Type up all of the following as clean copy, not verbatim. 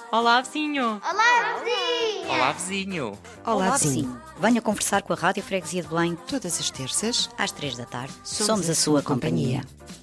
Olá, vizinho! Olá, vizinha! Olá, vizinho! Olá, vizinho. Venha conversar com a Rádio Freguesia de Belém Todas as terças, às 3 da tarde. Somos a sua companhia.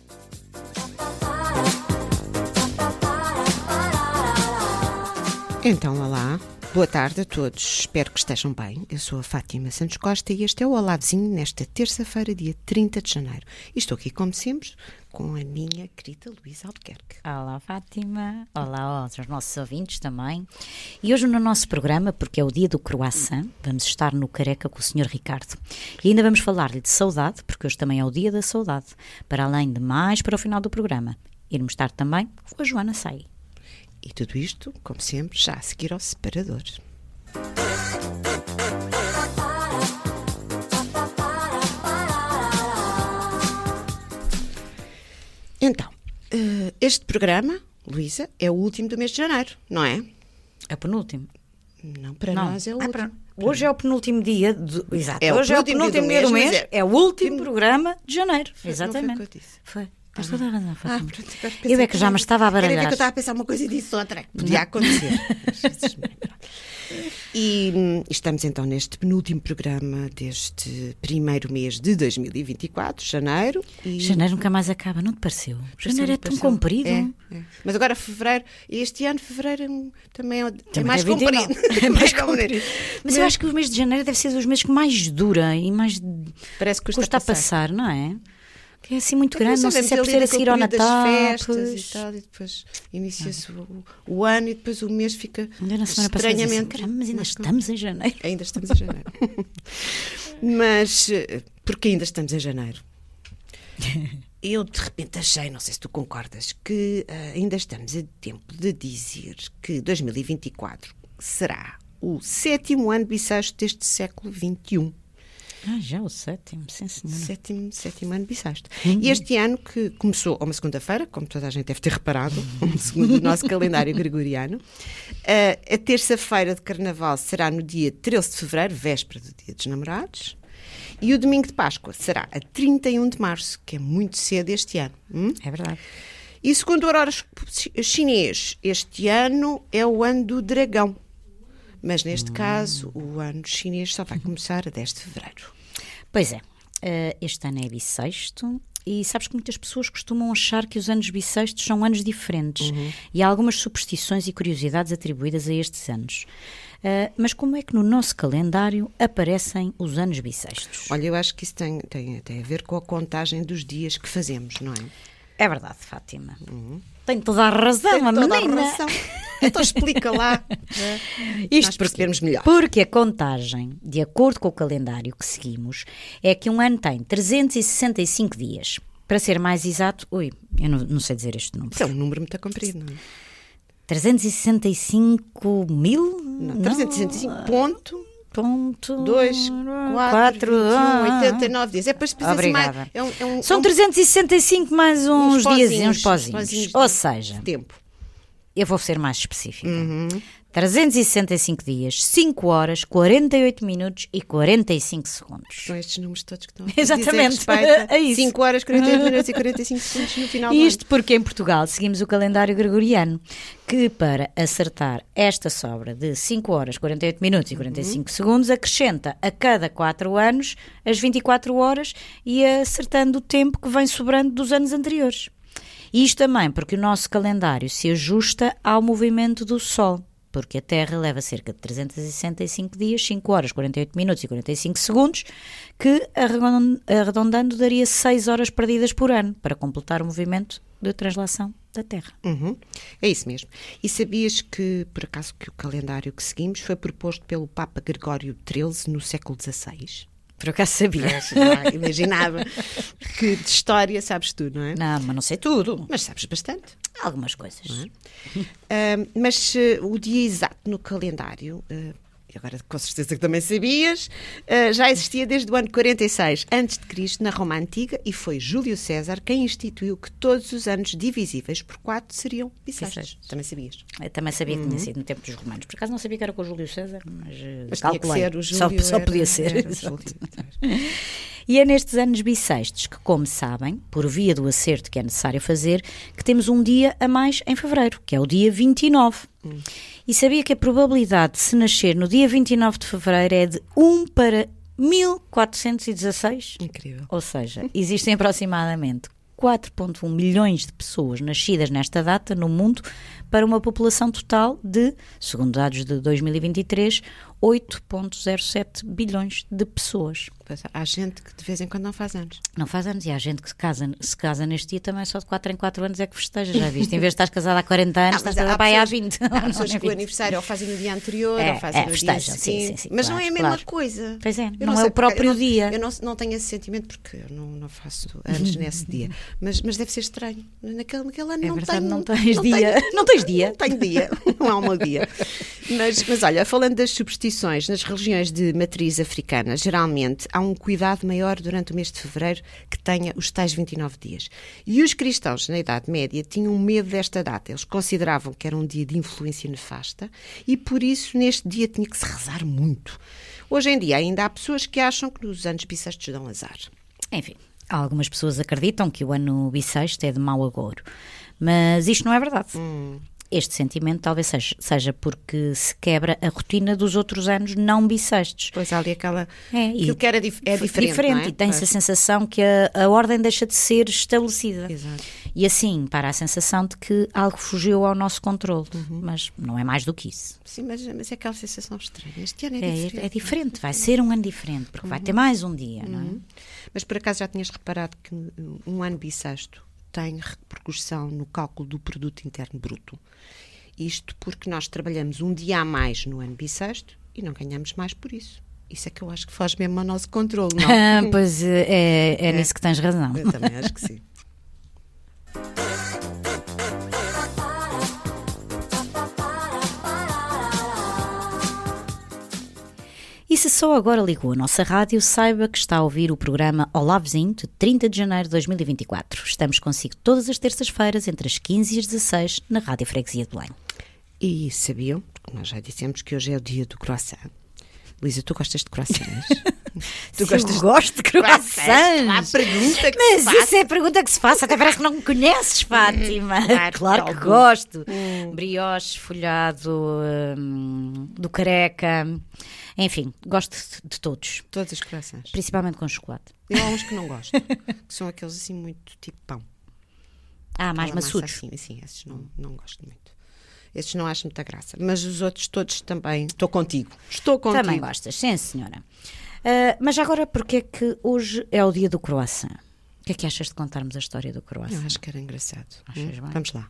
Então, olá, boa tarde a todos, espero que estejam bem. Eu sou a Fátima Santos Costa e este é o Olá Vizinho nesta terça-feira, dia 30 de janeiro. E estou aqui, como sempre, com a minha querida Luísa Albuquerque. Olá, Fátima. Olá aos nossos ouvintes também. E hoje no nosso programa, porque é o dia do croissant, vamos estar no Careca com o Sr. Ricardo. E ainda vamos falar-lhe de saudade, porque hoje também é o dia da saudade. Para além de mais para o final do programa, irmos estar também com a Joana Sai. E tudo isto, como sempre, já a seguir ao separador. Então, este programa, Luísa, é o último do mês de janeiro, não é? É o penúltimo? Não, para nós é o último. Hoje é o penúltimo dia Exato. É hoje é o penúltimo dia do mês. É o último programa de janeiro. Exatamente. Exatamente. Não foi o que eu disse. Foi. Tens toda a razão, Fátima. Pronto, agora Eu é que já me estava a baralhar. Quer ver que eu estava a pensar uma coisa e disse outra. Podia acontecer. E estamos então neste penúltimo programa deste primeiro mês de 2024, janeiro. E... Janeiro nunca mais acaba, não te pareceu? Janeiro é tão comprido. É. Mas agora fevereiro, este ano fevereiro também é mais é 29. comprido. É mais comprido. Mas eu acho que o mês de janeiro deve ser dos meses que mais dura e mais parece que custa a passar, não é? Que é assim muito porque grande, não sei se é por ser a seguir ao Natal. Festas e tal, e depois inicia-se o ano e depois o mês fica ainda na semana estranhamente. Passada, mas ainda estamos em janeiro. Ainda estamos em janeiro. Mas, porque ainda estamos em janeiro? Eu de repente achei, não sei se tu concordas, que ainda estamos a tempo de dizer que 2024 será o 7º ano bissexto deste século XXI. Já o sétimo, sim senhora. Sétimo ano bissexto. E este ano, que começou a uma segunda-feira, como toda a gente deve ter reparado, segundo o nosso calendário gregoriano, a terça-feira de Carnaval será no dia 13 de fevereiro, véspera do Dia dos Namorados, e o domingo de Páscoa será a 31 de março, que é muito cedo este ano. É verdade. E segundo o horóscopo chinês, este ano é o ano do dragão. Mas neste caso, o ano chinês só vai começar a 10 de fevereiro. Pois é, este ano é bissexto e sabes que muitas pessoas costumam achar que os anos bissextos são anos diferentes e há algumas superstições e curiosidades atribuídas a estes anos. Mas como é que no nosso calendário aparecem os anos bissextos? Olha, eu acho que isso tem a ver com a contagem dos dias que fazemos, não é? É verdade, Fátima. Tem toda a razão, a menina. Então explica lá. Isto nós percebermos melhor. Porque a contagem, de acordo com o calendário que seguimos, é que um ano tem 365 dias. Para ser mais exato, eu não sei dizer este número. Isso é um número muito comprido, não é? 365 mil? Não, 365 ponto... 2, 4, 21, 89 dias. É para especificar. São 365 mais uns dias e uns pozinhos. Ou seja, tempo. Eu vou ser mais específica. 365 dias, 5 horas, 48 minutos e 45 segundos. São estes números todos que estão a Exatamente. É isso. 5 horas, 48 minutos e 45 segundos no final do ano. Isto porque em Portugal seguimos o calendário gregoriano, que para acertar esta sobra de 5 horas, 48 minutos e 45 segundos, acrescenta a cada 4 anos as 24 horas e acertando o tempo que vem sobrando dos anos anteriores. E isto também porque o nosso calendário se ajusta ao movimento do Sol, porque a Terra leva cerca de 365 dias, 5 horas, 48 minutos e 45 segundos, que arredondando daria 6 horas perdidas por ano para completar o movimento de translação da Terra. É isso mesmo. E sabias que, por acaso, que o calendário que seguimos foi proposto pelo Papa Gregório XIII no século XVI? Por acaso sabia. Imaginava. Que de história sabes tu, não é? Não, mas não sei tudo. Mas sabes bastante. Algumas coisas. Mas o dia exato no calendário, agora com certeza que também sabias, já existia desde o ano 46 a.C. na Roma Antiga e foi Júlio César quem instituiu que todos os anos divisíveis por 4 seriam bissextos. Também sabias? Eu também sabia que tinha sido no tempo dos romanos. Por acaso não sabia que era com o Júlio César, mas tinha que ser o Júlio. Só podia ser. E é nestes anos bissextos que, como sabem, por via do acerto que é necessário fazer, que temos um dia a mais em fevereiro, que é o dia 29. E sabia que a probabilidade de se nascer no dia 29 de fevereiro é de 1 para 1416? Incrível. Ou seja, existem aproximadamente 4,1 milhões de pessoas nascidas nesta data no mundo para uma população total de, segundo dados de 2023, 8,07 bilhões de pessoas. Pois, há gente que de vez em quando não faz anos. Não faz anos, e há gente que se casa neste dia também só de 4 em 4 anos é que festeja, já viste? Em vez de estás casada há 40 anos, estás casada há 20. Há pessoas que o aniversário ou fazem no dia anterior, ou fazem no dia seguinte. Sim, mas claro, não é a mesma claro. coisa. Pois é, Eu não é sei, o próprio eu dia. Eu não tenho esse sentimento porque eu não faço anos nesse dia. Mas deve ser estranho. Naquele ano É não verdade, tenho. não tens dia. Não tens dia. Não tenho dia. Não há um dia. Mas olha, falando das superstições, nas religiões de matriz africana, geralmente há um cuidado maior durante o mês de fevereiro que tenha os tais 29 dias. E os cristãos, na Idade Média, tinham medo desta data. Eles consideravam que era um dia de influência nefasta e, por isso, neste dia tinha que se rezar muito. Hoje em dia, ainda há pessoas que acham que nos anos bissextos dão azar. Enfim, algumas pessoas acreditam que o ano bissexto é de mau agouro. Mas isto não é verdade. Este sentimento talvez seja porque se quebra a rotina dos outros anos não bissextos. Pois há ali aquilo e que era diferente, não é? E tem-se a sensação que a ordem deixa de ser estabelecida. Exato. E assim, para a sensação de que algo fugiu ao nosso controle. Mas não é mais do que isso. Sim, mas é aquela sensação estranha. Este ano é diferente. É diferente, vai ser um ano diferente, porque vai ter mais um dia, não é? Mas por acaso já tinhas reparado que um ano bissexto tem repercussão no cálculo do produto interno bruto. Isto porque nós trabalhamos um dia a mais no ano bissexto e não ganhamos mais por isso. Isso é que eu acho que faz mesmo ao nosso controle, não? Pois é nisso que tens razão. Eu também acho que sim. E se só agora ligou a nossa rádio, saiba que está a ouvir o programa Olá Vizinho, de 30 de janeiro de 2024. Estamos consigo todas as terças-feiras, entre as 15 e as 16, na Rádio Freguesia de Belém. E sabiam, porque nós já dissemos que hoje é o dia do croissant. Luísa, tu gostas de croissants? Eu gosto de croissants. Há pergunta que Mas se faz. isso é a pergunta que se faz, até parece que não me conheces, Fátima. Claro que gosto. Brioche, folhado, do careca, enfim, gosto de todos. Todos os croissants. Principalmente com chocolate. Eu há uns que não gosto, que são aqueles assim muito tipo pão. Mais maçudos. Assim, esses não gosto muito. Esses não acho muita graça. Mas os outros todos também. Estou contigo. Também gostas, sim senhora. Mas agora, porque é que hoje é o dia do croissant? O que é que achas de contarmos a história do croissant? Eu acho que era engraçado. Achas bem? Vamos lá.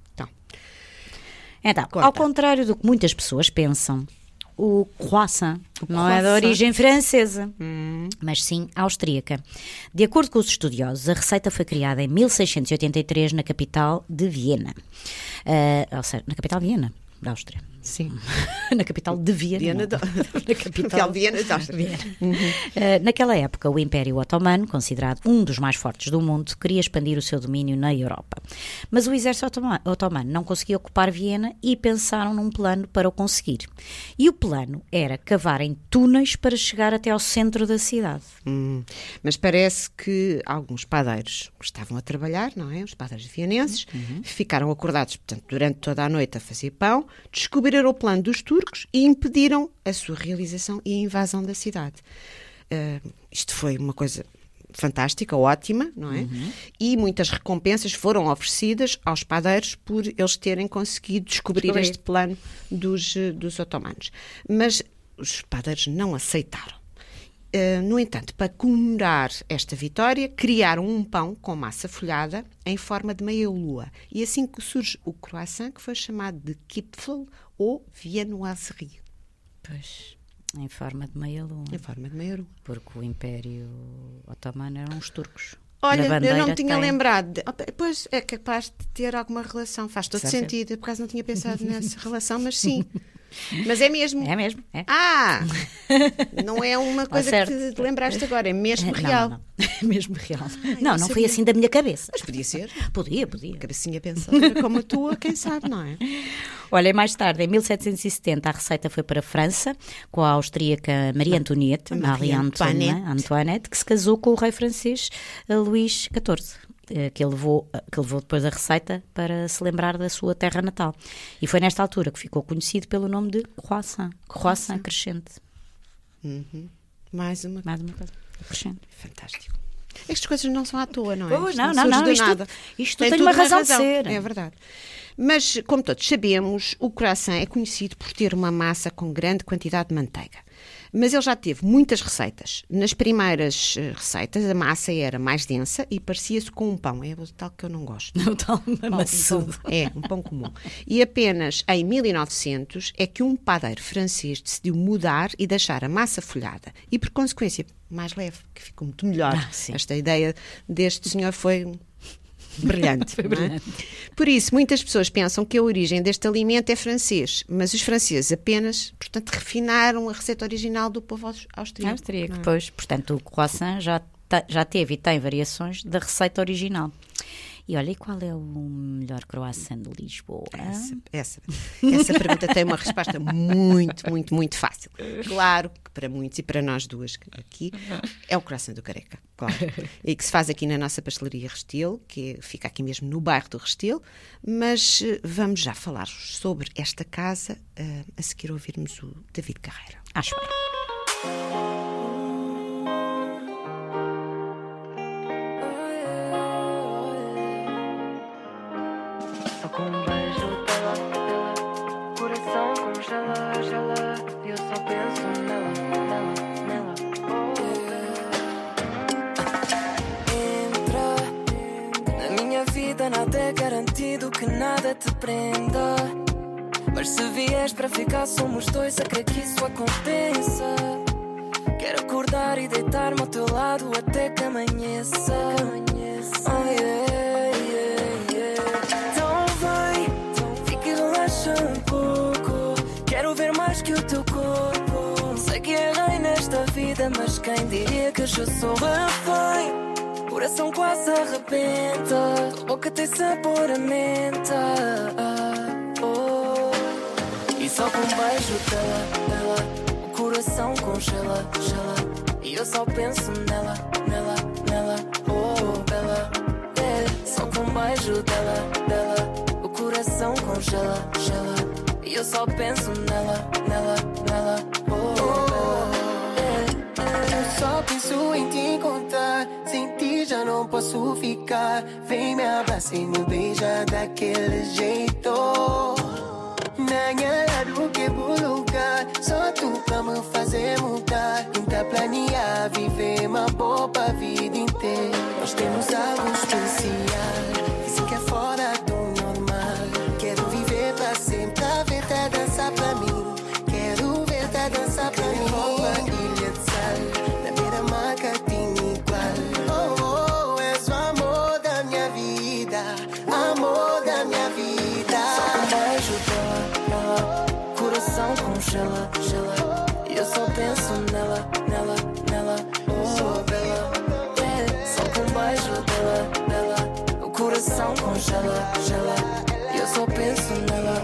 Então, Conta. ao contrário do que muitas pessoas pensam, o croissant não é de origem francesa, mas sim austríaca. De acordo com os estudiosos, a receita foi criada em 1683 na capital de Viena. Ou seja, na capital de Viena, da Áustria. Sim. Na capital de Viena. Na capital de Viena da Áustria. Naquela época, o Império Otomano, considerado um dos mais fortes do mundo, queria expandir o seu domínio na Europa. Mas o exército otomano não conseguia ocupar Viena e pensaram num plano para o conseguir. E o plano era cavarem túneis para chegar até ao centro da cidade. Mas parece que alguns padeiros que estavam a trabalhar, não é? Os padeiros vienenses, ficaram acordados, portanto, durante toda a noite a fazer pão, descobriram o plano dos turcos e impediram a sua realização e a invasão da cidade. Isto foi uma coisa fantástica, ótima, não é? E muitas recompensas foram oferecidas aos padeiros por eles terem conseguido descobrir este plano dos otomanos. Mas os padeiros não aceitaram. No entanto, para comemorar esta vitória, criaram um pão com massa folhada em forma de meia-lua. E assim que surge o croissant, que foi chamado de Kipfel ou viennoiserie. Pois, em forma de meia-lua. Em forma de meia-lua. Porque o Império Otomano eram os turcos. Olha, eu não me tinha lembrado. Pois, é capaz de ter alguma relação. Faz todo sentido. Eu, por acaso, não tinha pensado nessa relação, mas sim. Mas é mesmo. É mesmo, é. Não é uma coisa que te lembraste agora, é mesmo real. Não. É mesmo real. não Não foi assim da minha cabeça. Mas podia ser. Podia. Cabecinha pensadora como a tua, quem sabe, não é? Olha, mais tarde, em 1770, a receita foi para a França, com a austríaca Marie Antoinette, Marie Antoinette, que se casou com o rei francês Luís XIV. que ele levou depois a receita para se lembrar da sua terra natal. E foi nesta altura que ficou conhecido pelo nome de croissant crescente. Mais uma coisa crescente. Fantástico. Estas coisas não são à toa, não é? Pois, não. Isto tem uma razão de ser. É verdade. Mas, como todos sabemos, o croissant é conhecido por ter uma massa com grande quantidade de manteiga. Mas ele já teve muitas receitas. Nas primeiras receitas, a massa era mais densa e parecia-se com um pão. É o tal que eu não gosto. O tal maçudo. Um pão comum. E apenas em 1900 é que um padeiro francês decidiu mudar e deixar a massa folhada. E, por consequência, mais leve, que ficou muito melhor. Esta ideia deste senhor foi brilhante. Por isso, muitas pessoas pensam que a origem deste alimento é francês, mas os franceses apenas, portanto, refinaram a receita original do povo austríaco. Pois, portanto, o croissant já teve e tem variações da receita original. E olha, e qual é o melhor croissant de Lisboa? Essa pergunta tem uma resposta muito, muito, muito fácil. Claro que para muitos e para nós duas aqui é o croissant do Careca, claro. E que se faz aqui na nossa pastelaria Restelo, que fica aqui mesmo no bairro do Restelo, mas vamos já falar sobre esta casa a seguir ouvirmos o David Carreira. Acho bem. Com um beijo dela, coração congela, e eu só penso nela. Entra na minha vida, nada é garantido, que nada te prenda. Mas se vieres para ficar, somos dois, a crer que isso aconteça. Quero acordar e deitar-me ao teu lado até que amanheça. Oh yeah. Um pouco, quero ver mais que o teu corpo. Sei que errei nesta vida, mas quem diria que eu sou refém? Coração quase arrebenta, tua boca tem sabor a menta. E só com um beijo dela, o coração congela. E eu só penso nela, oh bela. Só com um beijo dela, o coração congela. E eu só penso nela, oh, Eu só penso em te encontrar, sem ti já não posso ficar. Vem me abraçar e me beija daquele jeito. Nanha lado que vou lugar, só tu pra me fazer mudar. Tenta planear, viver uma boa vida inteira. Nós temos algo especial, dizem que é fora do normal. Quero viver pra sempre, a ver tá dançar pra mim. Quero ver tá dançar pra mim. Roupa, ilha de sal, na beira-mar tinha igual. Oh, és o amor da minha vida, amor da minha vida. Só com um beijo dela, coração congela. E eu só penso nela, oh bela. Só com um beijo dela, o coração congela. E eu só penso nela,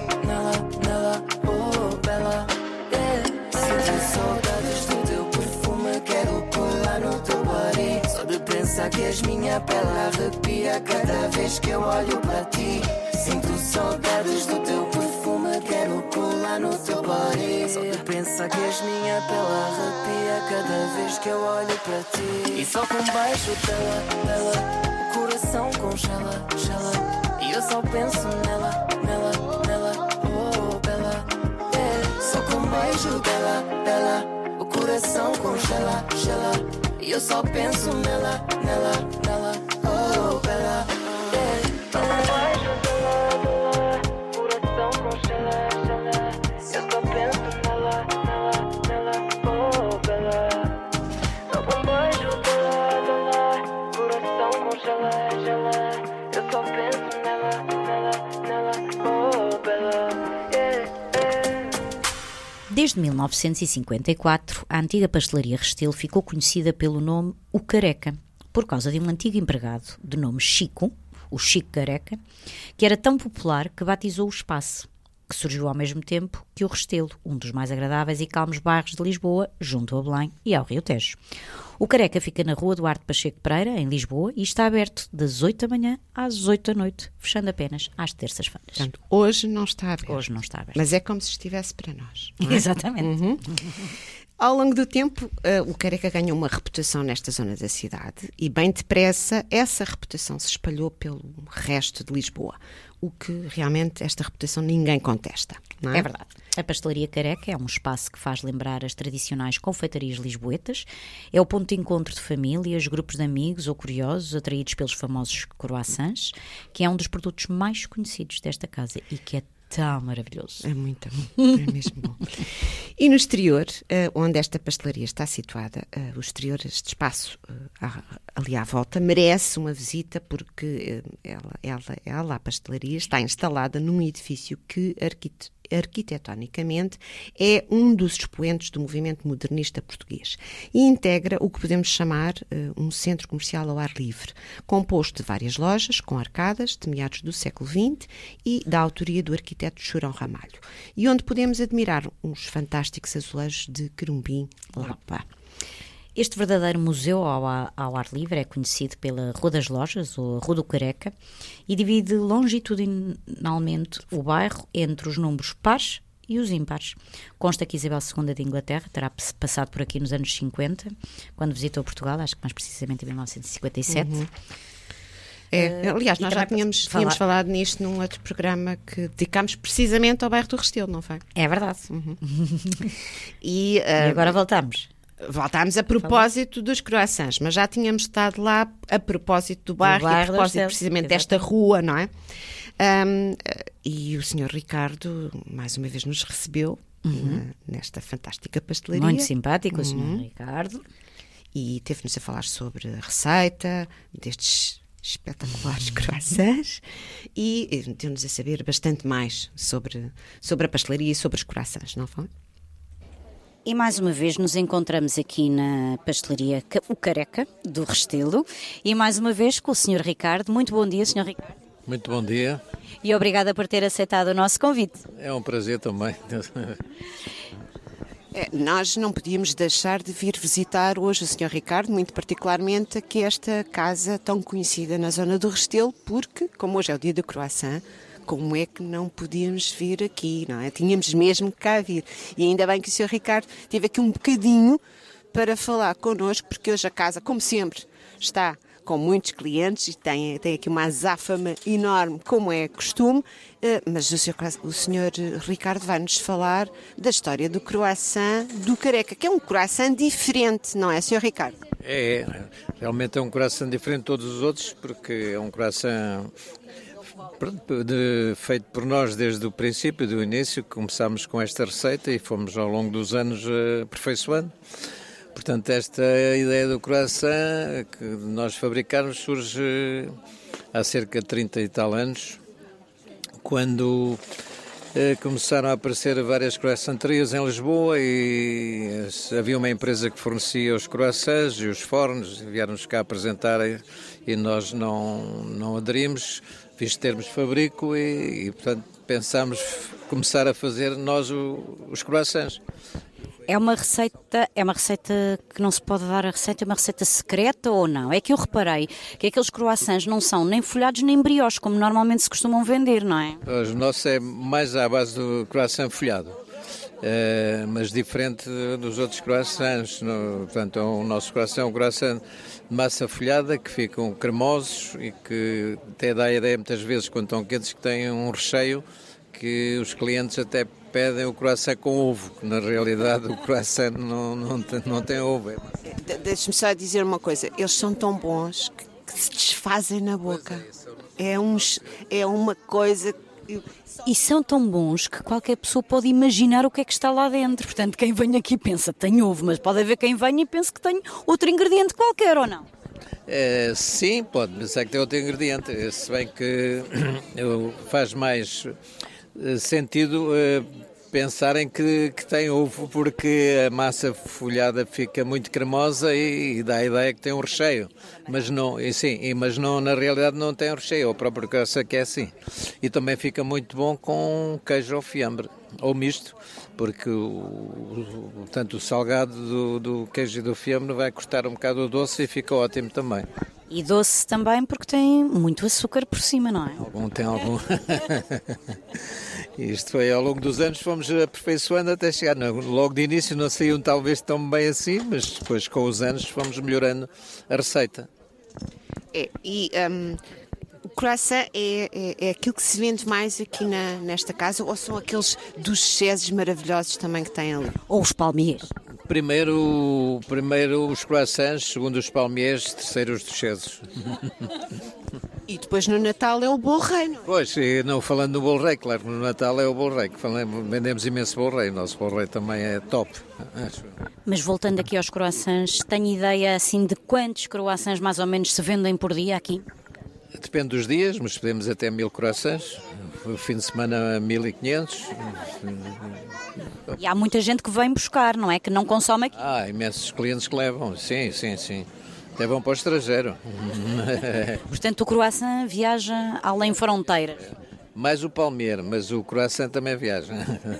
oh bela. Sinto saudades do teu perfume, quero pular no teu body. Só de pensar que és minha pele arrepia cada vez que eu olho para ti. Sinto saudades do teu perfume, quero pular no teu body. Só de pensar que és minha pele arrepia cada vez que eu olho para ti. E só com um beijo dela, o coração congela. E eu só penso nela, oh bela. Só com um beijo dela, o coração congela. E eu só penso nela, oh bela. Só com um beijo dela, coração congela. Eu só penso nela, oh bela. Só com um beijo dela, coração congela. Eu só penso nela, oh bela. Desde 1954, a antiga pastelaria Restelo ficou conhecida pelo nome O Careca, por causa de um antigo empregado de nome Chico, o Chico Careca, que era tão popular que batizou o espaço. que surgiu ao mesmo tempo que o Restelo, um dos mais agradáveis e calmos bairros de Lisboa, junto a Belém e ao Rio Tejo. O Careca fica na Rua Duarte Pacheco Pereira, em Lisboa, e está aberto das 8 da manhã às 8 da noite, fechando apenas às terças-feiras. Portanto, hoje não está aberto. Hoje não está aberto. Mas é como se estivesse para nós. Não é? Exatamente. Ao longo do tempo, o Careca ganhou uma reputação nesta zona da cidade e, bem depressa, essa reputação se espalhou pelo resto de Lisboa. O que realmente esta reputação ninguém contesta. Não é? É verdade. A Pastelaria Careca é um espaço que faz lembrar as tradicionais confeitarias lisboetas. É o ponto de encontro de famílias, grupos de amigos ou curiosos atraídos pelos famosos croissants, que é um dos produtos mais conhecidos desta casa e que é tão maravilhoso. É muito bom, é mesmo bom. E no exterior, onde esta pastelaria está situada, o exterior, este espaço ali à volta, merece uma visita porque ela, a pastelaria, está instalada num edifício que arquitetonicamente é um dos expoentes do movimento modernista português e integra o que podemos chamar um centro comercial ao ar livre, composto de várias lojas com arcadas de meados do século XX e da autoria do arquiteto Churão Ramalho, e onde podemos admirar uns fantásticos azulejos de Querumbim Lapa. Este verdadeiro museu ao ar livre é conhecido pela Rua das Lojas, ou Rua do Careca, e divide longitudinalmente o bairro entre os números pares e os ímpares. Consta que Isabel II de Inglaterra terá passado por aqui nos anos 50, quando visitou Portugal, acho que mais precisamente em 1957. Aliás, nós já tínhamos falado nisto num outro programa que dedicámos precisamente ao bairro do Restelo, não foi? É verdade. E agora voltamos. Voltámos a propósito dos croissants, mas já tínhamos estado lá a propósito do bairro e a propósito precisamente desta rua, não é? E o Sr. Ricardo, mais uma vez, nos recebeu nesta fantástica pastelaria. Muito simpático o Sr. Ricardo. E teve-nos a falar sobre a receita destes espetaculares croissants e deu-nos a saber bastante mais sobre a pastelaria e sobre os croissants, não foi? E mais uma vez nos encontramos aqui na pastelaria O Careca, do Restelo, e mais uma vez com o Sr. Ricardo. Muito bom dia, Sr. Ricardo. Muito bom dia. E obrigada por ter aceitado o nosso convite. É um prazer também. Nós não podíamos deixar de vir visitar hoje o Sr. Ricardo, muito particularmente aqui esta casa tão conhecida na zona do Restelo, porque, como hoje é o dia do croissant, como é que não podíamos vir aqui, não é? Tínhamos mesmo que cá vir. E ainda bem que o Sr. Ricardo teve aqui um bocadinho para falar connosco, porque hoje a casa, como sempre, está com muitos clientes e tem aqui uma azáfama enorme, como é costume, mas o Sr. Ricardo vai-nos falar da história do croissant do Careca, que é um croissant diferente, não é, Sr. Ricardo? Realmente é um croissant diferente de todos os outros, porque é um croissant feito por nós desde o princípio, do início, começámos com esta receita e fomos ao longo dos anos aperfeiçoando. Portanto, esta ideia do croissant que nós fabricarmos surge há cerca de 30 e tal anos, quando começaram a aparecer várias croissanterias em Lisboa e havia uma empresa que fornecia os croissants e os fornos, vieram-nos cá apresentar e nós não aderimos, visto termos fabrico e portanto pensámos começar a fazer nós os croissants. É uma receita que não se pode dar a receita, é uma receita secreta ou não? É que eu reparei que aqueles croissants não são nem folhados nem brioches, como normalmente se costumam vender, não é? O nosso é mais à base do croissant folhado, mas diferente dos outros croissants. Portanto, o nosso croissant é um croissant de massa folhada, que ficam cremosos e que até dá a ideia muitas vezes, quando estão quentes, que têm um recheio que os clientes até pedem o croissant com ovo, que na realidade o croissant não tem ovo. Deixe-me só dizer uma coisa, eles são tão bons que se desfazem na boca. É uma coisa... E são tão bons que qualquer pessoa pode imaginar o que é que está lá dentro. Portanto, quem vem aqui pensa que tem ovo, mas pode haver quem venha e pense que tem outro ingrediente qualquer, ou não? Sim, pode pensar que tem outro ingrediente, se bem que faz mais sentido pensarem que tem ovo, porque a massa folhada fica muito cremosa e dá a ideia que tem um recheio. Mas não, mas não, na realidade não tem um recheio, o próprio croissant que é assim. E também fica muito bom com queijo ou fiambre, ou misto, porque tanto o salgado do queijo e do fiambre vai cortar um bocado o doce e fica ótimo também. E doce também porque tem muito açúcar por cima, não é? Tem algum. Isto foi ao longo dos anos, fomos aperfeiçoando até chegar. Logo de início não saíam talvez tão bem assim, mas depois com os anos fomos melhorando a receita. O croissant é aquilo que se vende mais aqui nesta casa, ou são aqueles duchesses maravilhosos também que têm ali? Ou os palmiers. Primeiro os croissants, segundo os palmiers, terceiro os duchesses. E depois no Natal é o bolo rei, não é? Pois, e não falando do bolo rei, claro que no Natal é o bolo rei, que vendemos imenso bolo rei, o nosso bolo rei também é top. Mas voltando aqui aos croissants, tenho ideia assim de quantos croissants mais ou menos se vendem por dia aqui? Depende dos dias, mas podemos até 1000 croissants, o fim de semana 1500. E há muita gente que vem buscar, não é? Que não consome aqui. Imensos clientes que levam, sim. Até vão para o estrangeiro. Portanto, o croissant viaja além fronteiras. Mais o palmier, mas o croissant também viaja.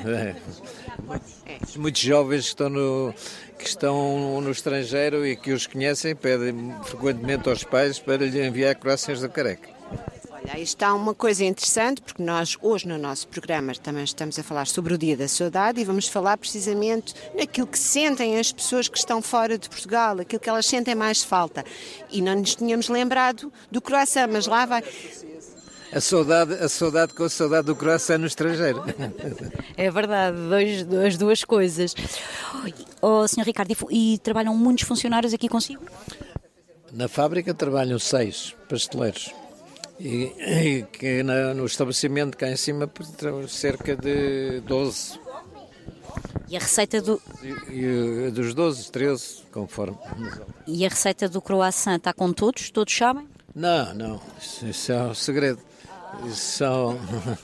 Muitos jovens que estão no estrangeiro e que os conhecem pedem frequentemente aos pais para lhe enviar croissants da Careca. Olha, aí está uma coisa interessante, porque nós hoje no nosso programa também estamos a falar sobre o Dia da Saudade e vamos falar precisamente naquilo que sentem as pessoas que estão fora de Portugal, aquilo que elas sentem mais falta. E não nos tínhamos lembrado do croissant, mas lá vai... A saudade com a saudade do croissant no estrangeiro. É verdade, as duas coisas. Sr. Ricardo, e trabalham muitos funcionários aqui consigo? Na fábrica trabalham 6 pasteleiros. E que no estabelecimento cá em cima cerca de 12. E a receita dos 12, 13, conforme. E a receita do croissant está com todos? Todos sabem? Não. Isso é um segredo. Só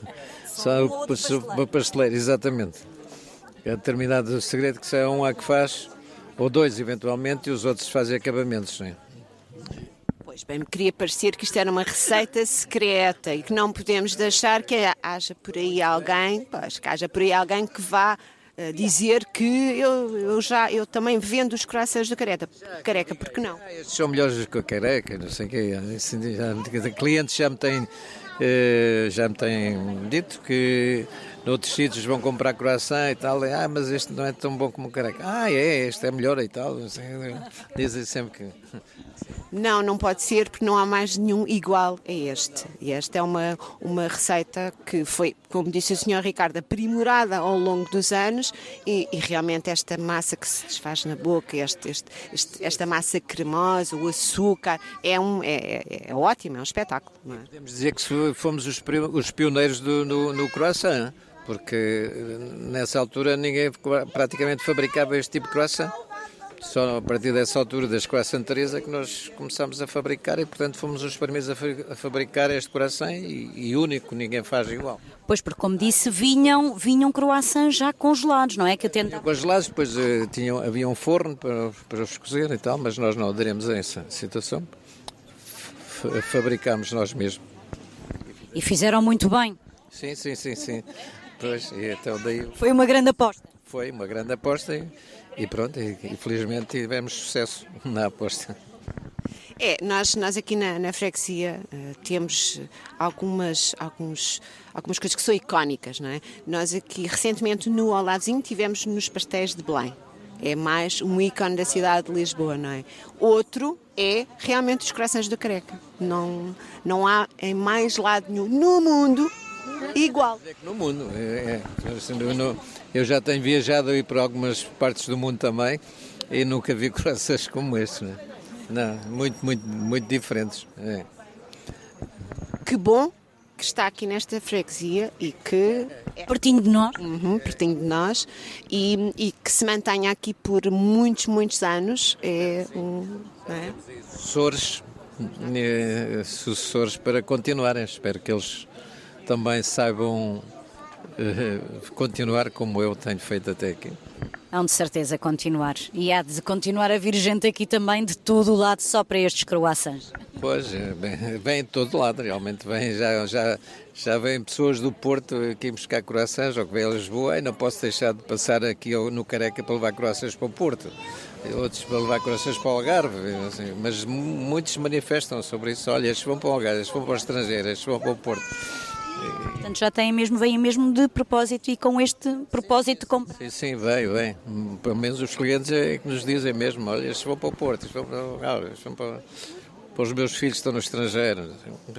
o pasteleiro, exatamente. É determinado segredo que só é um a que faz, ou 2 eventualmente, e os outros fazem acabamentos. Sim. Pois bem, me queria parecer que isto era uma receita secreta e que não podemos deixar que haja por aí alguém que vá dizer que eu também vendo os croissants da Careca, porque não? Estes são melhores que a Careca, não sei o quê. Clientes já me têm dito que noutros sítios vão comprar croissant e tal, mas este não é tão bom como o Careca. Este é melhor e tal. Dizem sempre que... Não pode ser, porque não há mais nenhum igual a este. E esta é uma receita que foi, como disse o Sr. Ricardo, aprimorada ao longo dos anos e realmente esta massa que se desfaz na boca, esta massa cremosa, o açúcar, é ótimo, é um espetáculo. Não é? Podemos dizer que fomos os pioneiros no croissant, porque nessa altura ninguém praticamente fabricava este tipo de croissant. Só a partir dessa altura das croissanterias é que nós começámos a fabricar e, portanto, fomos os primeiros a fabricar este croissant e único, ninguém faz igual. Pois, porque como disse, vinham croissants já congelados, não é? Congelados, depois havia um forno para os cozer e tal, mas nós não aderemos a essa situação. Fabricámos nós mesmos. E fizeram muito bem. Sim. Pois, e até daí... Foi uma grande aposta. Foi uma grande aposta e pronto, e felizmente tivemos sucesso na aposta. Nós aqui na freguesia temos algumas coisas que são icónicas, não é? Nós aqui recentemente no Olavinho tivemos nos pastéis de Belém. É mais um ícone da cidade de Lisboa, não é? Outro é realmente os croissants da Careca. Não há em mais lado nenhum no mundo igual. No mundo. Eu já tenho viajado aí para algumas partes do mundo também e nunca vi croissants como este. Não, muito diferentes. É. Que bom que está aqui nesta freguesia e que... Pertinho de nós. Pertinho de nós e que se mantenha aqui por muitos anos. Sucessores para continuarem. Espero que eles também saibam continuar como eu tenho feito até aqui. Hão de certeza continuar. E há de continuar a vir gente aqui também de todo o lado só para estes croissants. Pois, vem de todo lado, realmente vem, já vêm pessoas do Porto aqui buscar croissants, ou que vêm a Lisboa, e não posso deixar de passar aqui no Careca para levar croissants para o Porto, outros para levar croissants para o Algarve, assim, mas muitos manifestam sobre isso. Olha, estes vão para o Algarve, estes vão para o estrangeiro, estes vão para o Porto. Portanto, já vêm mesmo de propósito e com este propósito... Sim, vem. Pelo menos os clientes é que nos dizem mesmo, olha, estes vão para o Porto, estes vão para o Algarve, estes vão para os meus filhos que estão no estrangeiro.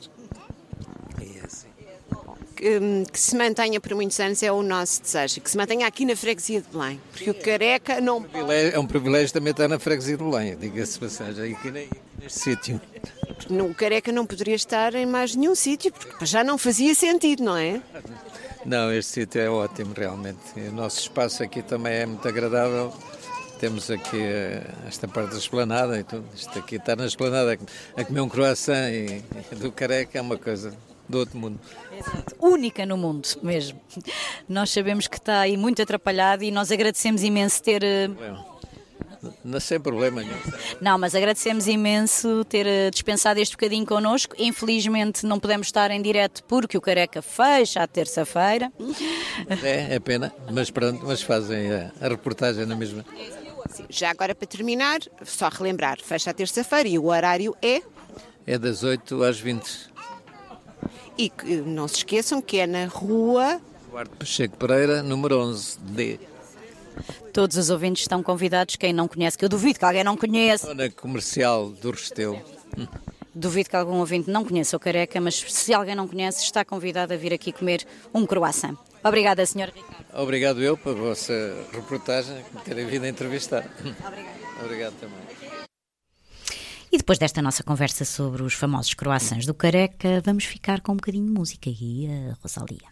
Que se mantenha por muitos anos é o nosso desejo, que se mantenha aqui na freguesia de Belém, porque o Careca não... É um privilégio também estar na freguesia de Belém, diga-se passagem, aqui neste sítio. O Careca não poderia estar em mais nenhum sítio, porque já não fazia sentido, não é? Não, este sítio é ótimo, realmente. O nosso espaço aqui também é muito agradável. Temos aqui esta parte da esplanada e tudo. Isto aqui, estar na esplanada a comer um croissant e do Careca é uma coisa do outro mundo. Exato. Única no mundo mesmo. Nós sabemos que está aí muito atrapalhado e nós agradecemos imenso ter... Não sem problema nenhum. Não, mas agradecemos imenso ter dispensado este bocadinho connosco. Infelizmente não podemos estar em direto porque o Careca fecha à terça-feira. É pena, mas pronto, mas fazem a reportagem na mesma. Sim, já agora para terminar, só relembrar, fecha à terça-feira e o horário é? É das 8 às 20. E que não se esqueçam que é na rua... Eduardo Pacheco Pereira, número 11D. Todos os ouvintes estão convidados, quem não conhece, que eu duvido que alguém não conheça. Zona comercial do Restelo. Duvido que algum ouvinte não conheça o Careca, mas se alguém não conhece, está convidado a vir aqui comer um croissant. Obrigada, Sr. Ricardo. Obrigado eu pela vossa reportagem, por terem vindo a entrevistar. Obrigada. Obrigado também. E depois desta nossa conversa sobre os famosos croissants do Careca, vamos ficar com um bocadinho de música e a Rosalía.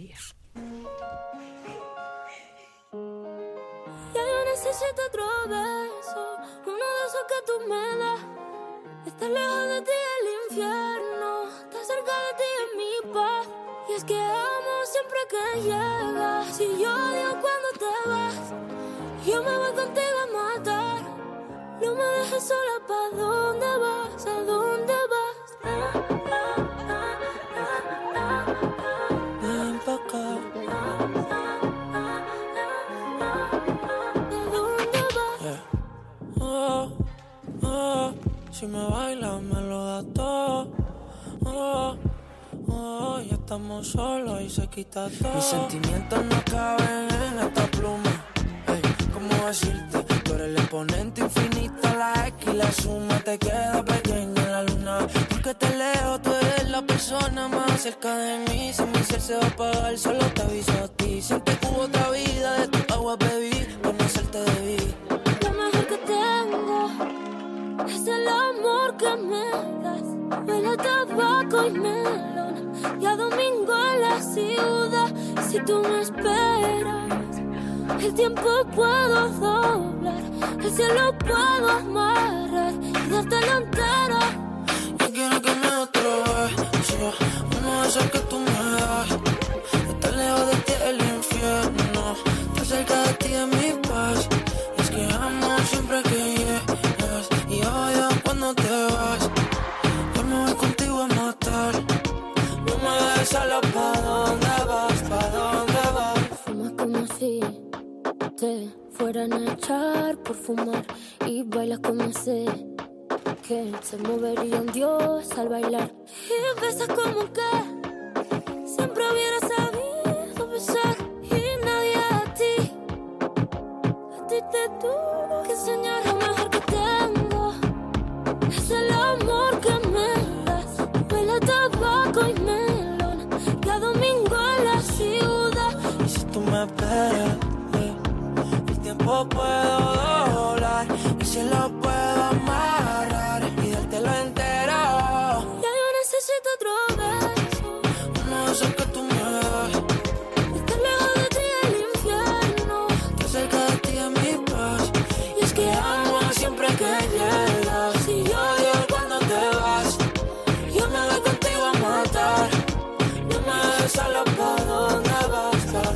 Necesito otro beso, uno de esos que tú me das. Estar lejos de ti es el infierno, estar cerca de ti es mi paz. Y es que amo siempre que llegas, y yo odio cuando te vas. Yo me voy contigo a matar, no me dejes sola. ¿Pa' dónde vas? ¿A dónde vas? Ven pa' acá. Si me bailas me lo das todo. Ya estamos solos y se quita todo. Mis sentimientos no caben en esta pluma. Hey, ¿cómo decirte? Tú eres el exponente infinito, la X y la suma te queda pequeña en la luna. Porque te leo, tú eres la persona más cerca de mí. Si mi ser se va a apagar, solo te aviso a ti. Siempre que hubo otra vida, de tu agua bebí, conocerte debí. Lo mejor que tengo es el amor que me das. Huele a tabaco y melón, y a domingo en la ciudad. Si tú me esperas, el tiempo puedo doblar, el cielo puedo amarrar y dártelo entero. Yo quiero que me des otro beso, uno de esos que tú me das. Estar lejos de ti es el infierno, estar cerca de ti es mi paz. Y es que amo siempre que llegas, y odio cuando te vas. Yo me voy contigo a matar, no me dejes solo. ¿Pa' dónde vas? ¿Pa' dónde vas? Fumas como si te fueran a echar por fumar, y bailas como sé que se movería un dios al bailar. Y besas como que siempre hubiera sabido besar, y nadie a ti te tuvo que enseñar. Lo mejor que tengo es el amor que me das. Huele a tabaco y melón, y a domingo en la ciudad. Y si tú me esperas, el tiempo puedo doblar, el cielo puedo amarrar y dártelo entero. Ya yo necesito otro beso, uno de esos que tú me das. Estar lejos de ti es el infierno, estar cerca de ti es mi paz. Y es que amo siempre que llegas, y odio cuando te vas. Yo me voy contigo a matar, no me dejes solo. ¿Pa' dónde vas?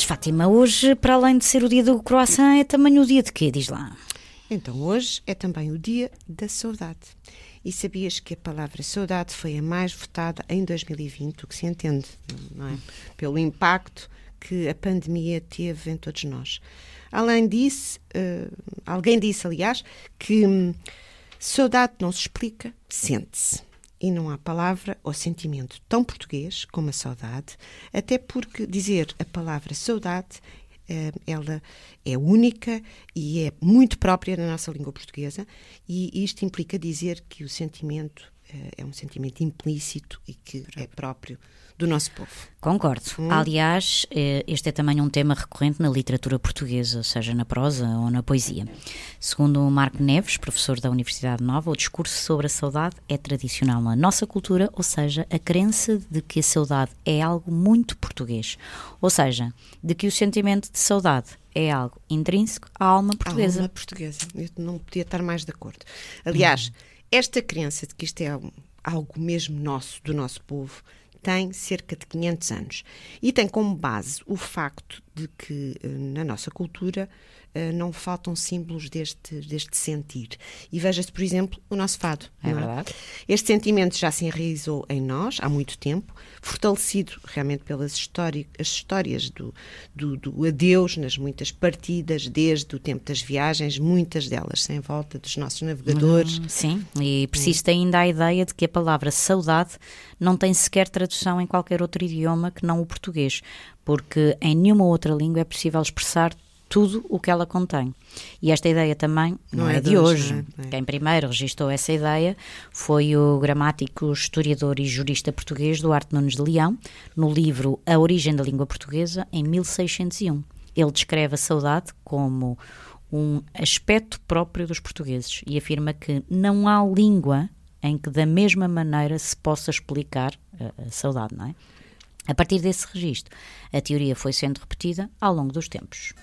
Mas Fátima, hoje, para além de ser o dia do croissant, é também o dia de quê? Diz lá. Então, hoje é também o dia da saudade. E sabias que a palavra saudade foi a mais votada em 2020, o que se entende, não é? Pelo impacto que a pandemia teve em todos nós. Além disso, alguém disse, aliás, que saudade não se explica, sente-se. E não há palavra ou sentimento tão português como a saudade, até porque dizer a palavra saudade, ela é única e é muito própria da nossa língua portuguesa, e isto implica dizer que o sentimento é um sentimento implícito e que é próprio do nosso povo. Concordo. Aliás, este é também um tema recorrente na literatura portuguesa, seja na prosa ou na poesia. Segundo o Marco Neves, professor da Universidade Nova, o discurso sobre a saudade é tradicional na nossa cultura, ou seja, a crença de que a saudade é algo muito português, ou seja, de que o sentimento de saudade é algo intrínseco à alma portuguesa. A alma portuguesa. Eu não podia estar mais de acordo. Aliás, esta crença de que isto é algo mesmo nosso, do nosso povo, tem cerca de 500 anos e tem como base o facto de que na nossa cultura não faltam símbolos deste sentir. E veja-se, por exemplo, o nosso fado. É verdade. Este sentimento já se enraizou em nós há muito tempo, fortalecido realmente pelas histórias do adeus nas muitas partidas, desde o tempo das viagens, muitas delas sem volta dos nossos navegadores. Sim, e persiste ainda a ideia de que a palavra saudade não tem sequer tradução em qualquer outro idioma que não o português, porque em nenhuma outra língua é possível expressar tudo o que ela contém. E esta ideia também não é de hoje. Não é? Quem primeiro registou essa ideia foi o gramático, historiador e jurista português Duarte Nunes de Leão, no livro A Origem da Língua Portuguesa, em 1601. Ele descreve a saudade como um aspecto próprio dos portugueses e afirma que não há língua em que da mesma maneira se possa explicar a saudade, não é? A partir desse registro, a teoria foi sendo repetida ao longo dos tempos.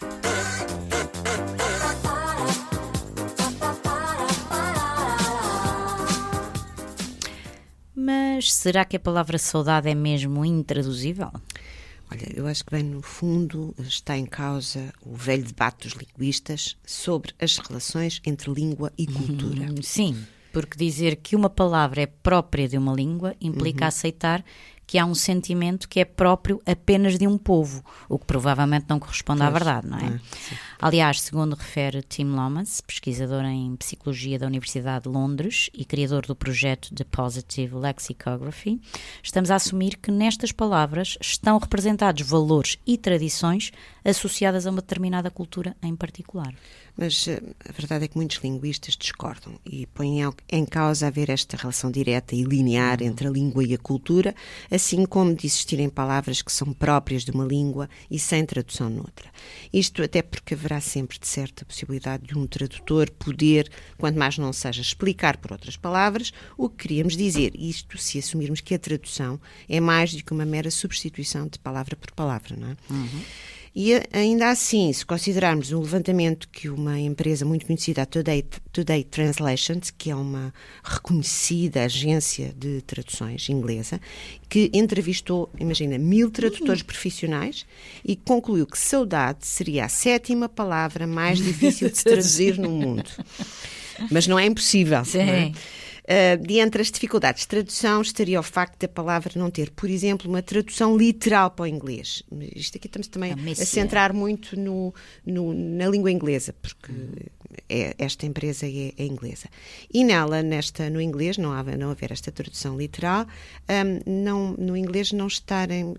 Mas será que a palavra saudade é mesmo intraduzível? Olha, eu acho que bem no fundo está em causa o velho debate dos linguistas sobre as relações entre língua e cultura. Sim, porque dizer que uma palavra é própria de uma língua implica aceitar que há um sentimento que é próprio apenas de um povo, o que provavelmente não corresponde à verdade, não é? Aliás, segundo refere Tim Lomas, pesquisador em Psicologia da Universidade de Londres e criador do projeto The Positive Lexicography, estamos a assumir que nestas palavras estão representados valores e tradições associadas a uma determinada cultura em particular. Mas a verdade é que muitos linguistas discordam e põem em causa haver esta relação direta e linear entre a língua e a cultura, assim como de existirem palavras que são próprias de uma língua e sem tradução noutra. Isto até porque haverá sempre, de certa, a possibilidade de um tradutor poder, quanto mais não seja, explicar por outras palavras o que queríamos dizer. Isto se assumirmos que a tradução é mais do que uma mera substituição de palavra por palavra, não é? E ainda assim, se considerarmos um levantamento que uma empresa muito conhecida, a Today Translations, que é uma reconhecida agência de traduções inglesa, que entrevistou, imagina, 1000 tradutores profissionais e concluiu que saudade seria a 7ª palavra mais difícil de se traduzir no mundo. Mas não é impossível. Sim. Não é? De entre as dificuldades de tradução estaria o facto da palavra não ter, por exemplo, uma tradução literal para o inglês. Isto aqui estamos também a centrar muito na língua inglesa, porque esta empresa é inglesa. E nela, no inglês, não haver esta tradução literal, no inglês não estarem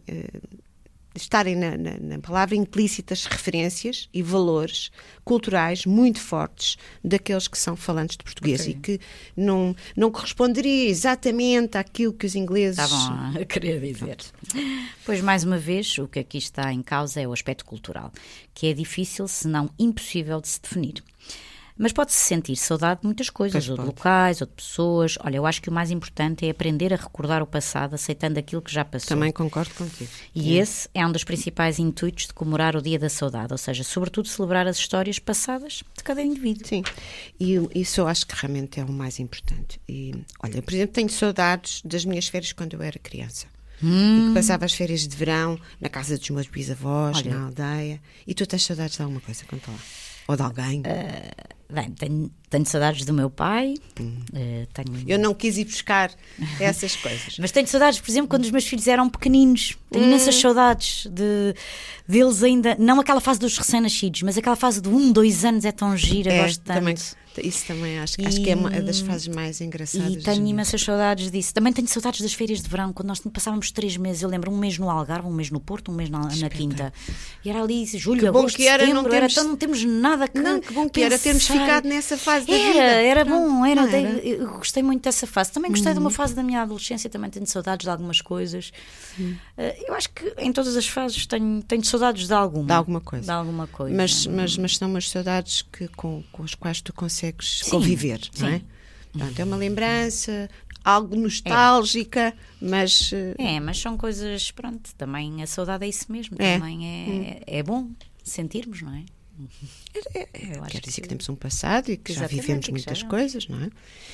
na palavra implícitas referências e valores culturais muito fortes daqueles que são falantes de português e que não corresponderia exatamente àquilo que os ingleses estavam a querer dizer. Pois, mais uma vez, o que aqui está em causa é o aspecto cultural, que é difícil, se não impossível de se definir. Mas pode-se sentir saudade de muitas coisas, ou de locais, ou de pessoas. Olha, eu acho que o mais importante é aprender a recordar o passado, aceitando aquilo que já passou. Também concordo contigo. E esse é um dos principais intuitos de comemorar o Dia da Saudade, ou seja, sobretudo celebrar as histórias passadas de cada indivíduo. Sim, e isso eu acho que realmente é o mais importante. E, olha, por exemplo, tenho saudades das minhas férias quando eu era criança. e que passava as férias de verão na casa dos meus bisavós, Olha. na aldeia. E tu tens saudades de alguma coisa? Conta lá. Ou de alguém? Bem, tenho saudades do meu pai. Tenho... Eu não quis ir buscar essas coisas. Mas tenho saudades, por exemplo, quando os meus filhos eram pequeninos. Tenho imensas saudades deles ainda. Não aquela fase dos recém-nascidos, mas aquela fase de 1, 2 anos é tão gira, gosto tanto. Também, isso também acho que é uma das fases mais engraçadas. E tenho imensas saudades disso. Também tenho saudades das férias de verão, quando nós passávamos 3 meses. Eu lembro, um mês no Algarve, um mês no Porto, um mês na Quinta. E era ali julho, agosto, setembro. Não temos nada que. Não, que bom que era termos ficado nessa fase da vida. Era bom, era. Eu gostei muito dessa fase. Também gostei de uma fase da minha adolescência, também tenho saudades de algumas coisas. Eu acho que em todas as fases tenho saudades de alguma. De alguma coisa. De alguma coisa. Mas são umas saudades com as quais tu consegues conviver, não é? Portanto, é uma lembrança, algo nostálgica, mas... mas são coisas, pronto, também a saudade é isso mesmo. Também é bom sentirmos, não é? Quer dizer que temos um passado e que já Exatamente, vivemos que muitas já. coisas, não é?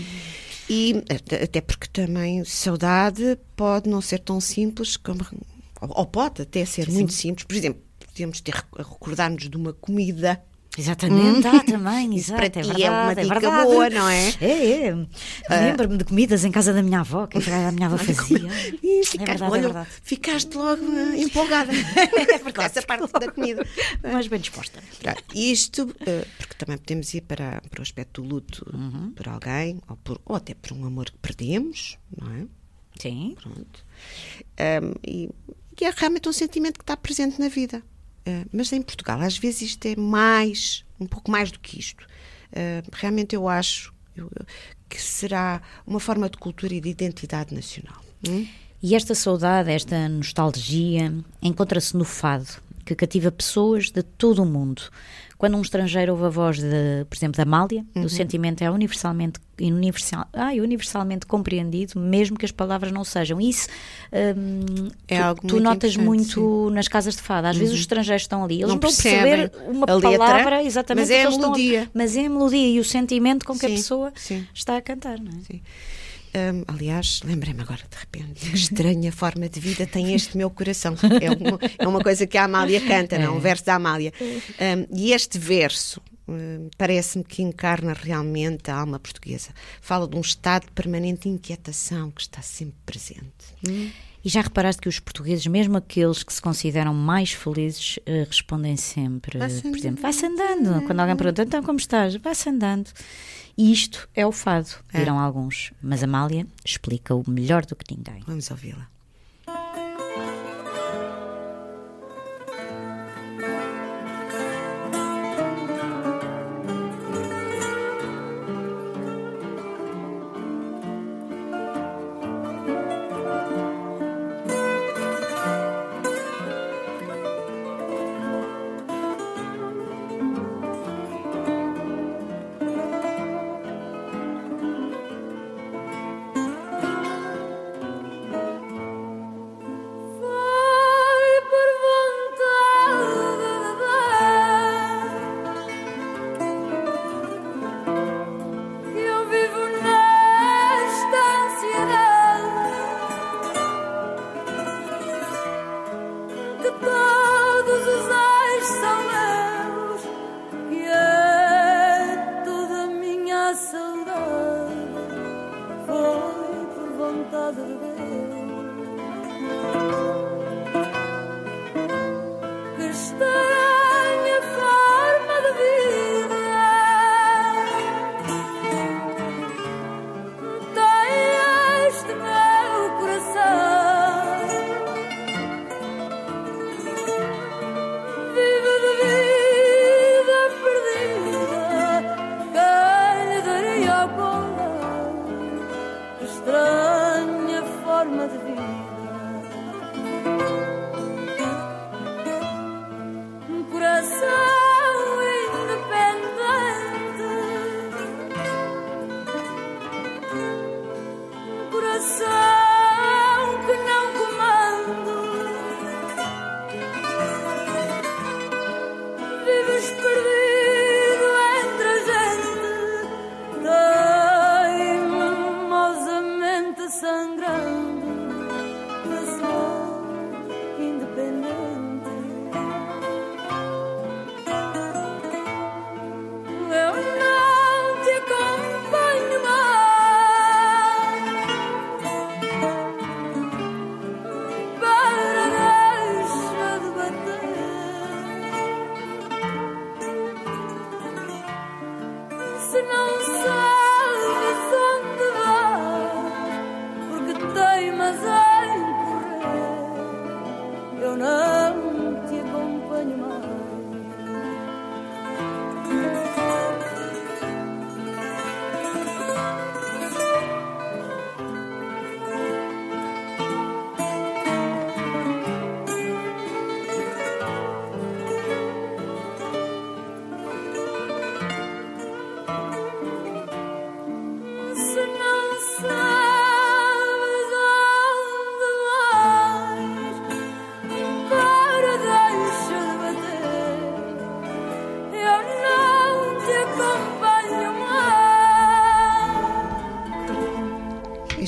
E até porque também saudade pode não ser tão simples como... Ou pode até ser muito simples. Por exemplo, podemos recordar-nos de uma comida. Exatamente, também, Isso exato, para é ti verdade, é uma é dica verdade. boa, não é? Lembro-me de comidas em casa da minha avó, que a minha avó fazia. E É verdade. ficaste logo empolgada. Essa parte da comida. Mas bem disposta. Isto, porque também podemos ir para o aspecto do luto por alguém, ou até por um amor que perdemos, não é? Sim. Pronto. E é realmente um sentimento que está presente na vida. Mas em Portugal, às vezes, isto é um pouco mais do que isto. Realmente eu acho que será uma forma de cultura e de identidade nacional. E esta saudade, esta nostalgia, encontra-se no fado, que cativa pessoas de todo o mundo. Quando um estrangeiro ouve a voz, por exemplo, da Amália, o sentimento é universalmente compreendido, mesmo que as palavras não sejam. Isso algo tu muito notas muito sim. nas casas de fado. Às vezes os estrangeiros estão ali, eles Não não estão a perceber percebem uma a letra, palavra exatamente, mas é a porque eles melodia. mas é a melodia e o sentimento com que a Sim, pessoa sim. está a cantar, não é? Sim. Aliás, lembrei-me agora de repente que estranha forma de vida tem este meu coração. É uma coisa que a Amália canta, não? Um verso da Amália. E este verso parece-me que encarna realmente a alma portuguesa. Fala de um estado de permanente inquietação que está sempre presente. E já reparaste que os portugueses, mesmo aqueles que se consideram mais felizes, respondem sempre, por exemplo, vai-se andando. Quando alguém pergunta, então como estás? Vai-se andando. E isto é o fado, dirão alguns. Mas Amália explica-o melhor do que ninguém. Vamos ouvi-la.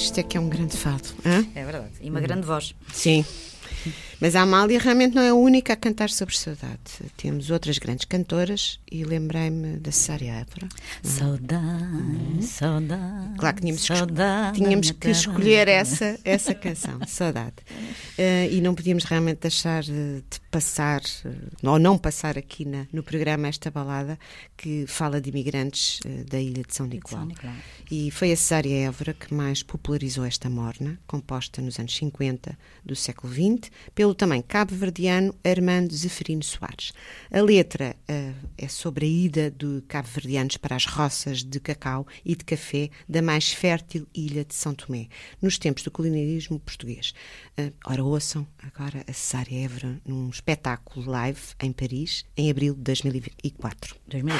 Isto é que é um grande fado. Hã? É verdade. E uma grande voz. Sim. Mas a Amália realmente não é a única a cantar sobre saudade. Temos outras grandes cantoras e lembrei-me da Cesária Évora. Saudade, saudade. Claro que tínhamos saudade que escolher essa canção, Saudade. E não podíamos realmente deixar de passar, ou não passar aqui no programa esta balada que fala de imigrantes da ilha de São Nicolau. E foi a Cesária Évora que mais popularizou esta morna, composta nos anos 50 do século XX, pelo também cabo-verdiano Armando Zeferino Soares. A letra é sobre a ida de cabo-verdianos para as roças de cacau e de café da mais fértil ilha de São Tomé, nos tempos do colonialismo português. Ora, ouçam agora a Cesária Évora num espetáculo live em Paris, em abril de 2004.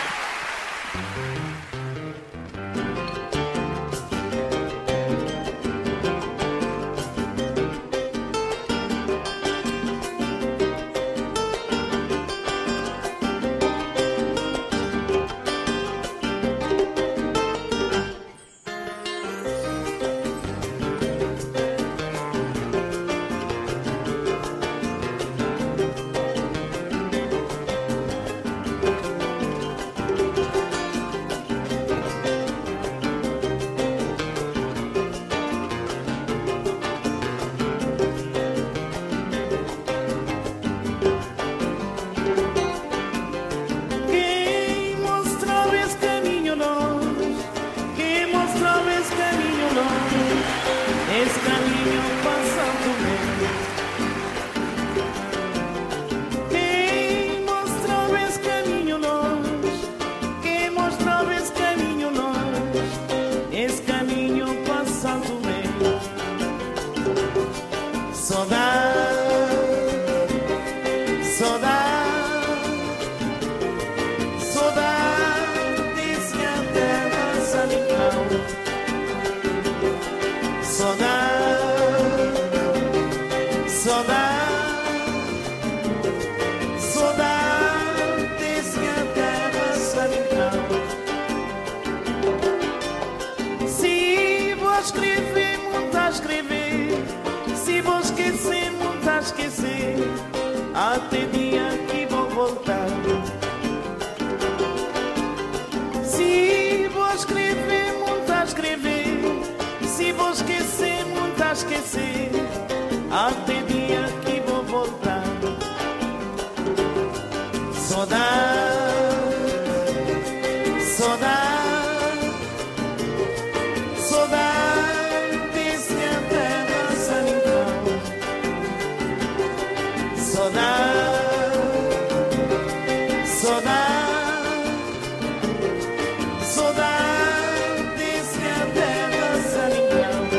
Até dia que vou voltar. Se vou escrever, muito a escrever. Se vou esquecer, muito a esquecer. Até dia que vou voltar. Saudade, saudade, saudade desse minha terra, São Nicolau. Saudade, saudade, saudade desse minha terra, São Nicolau.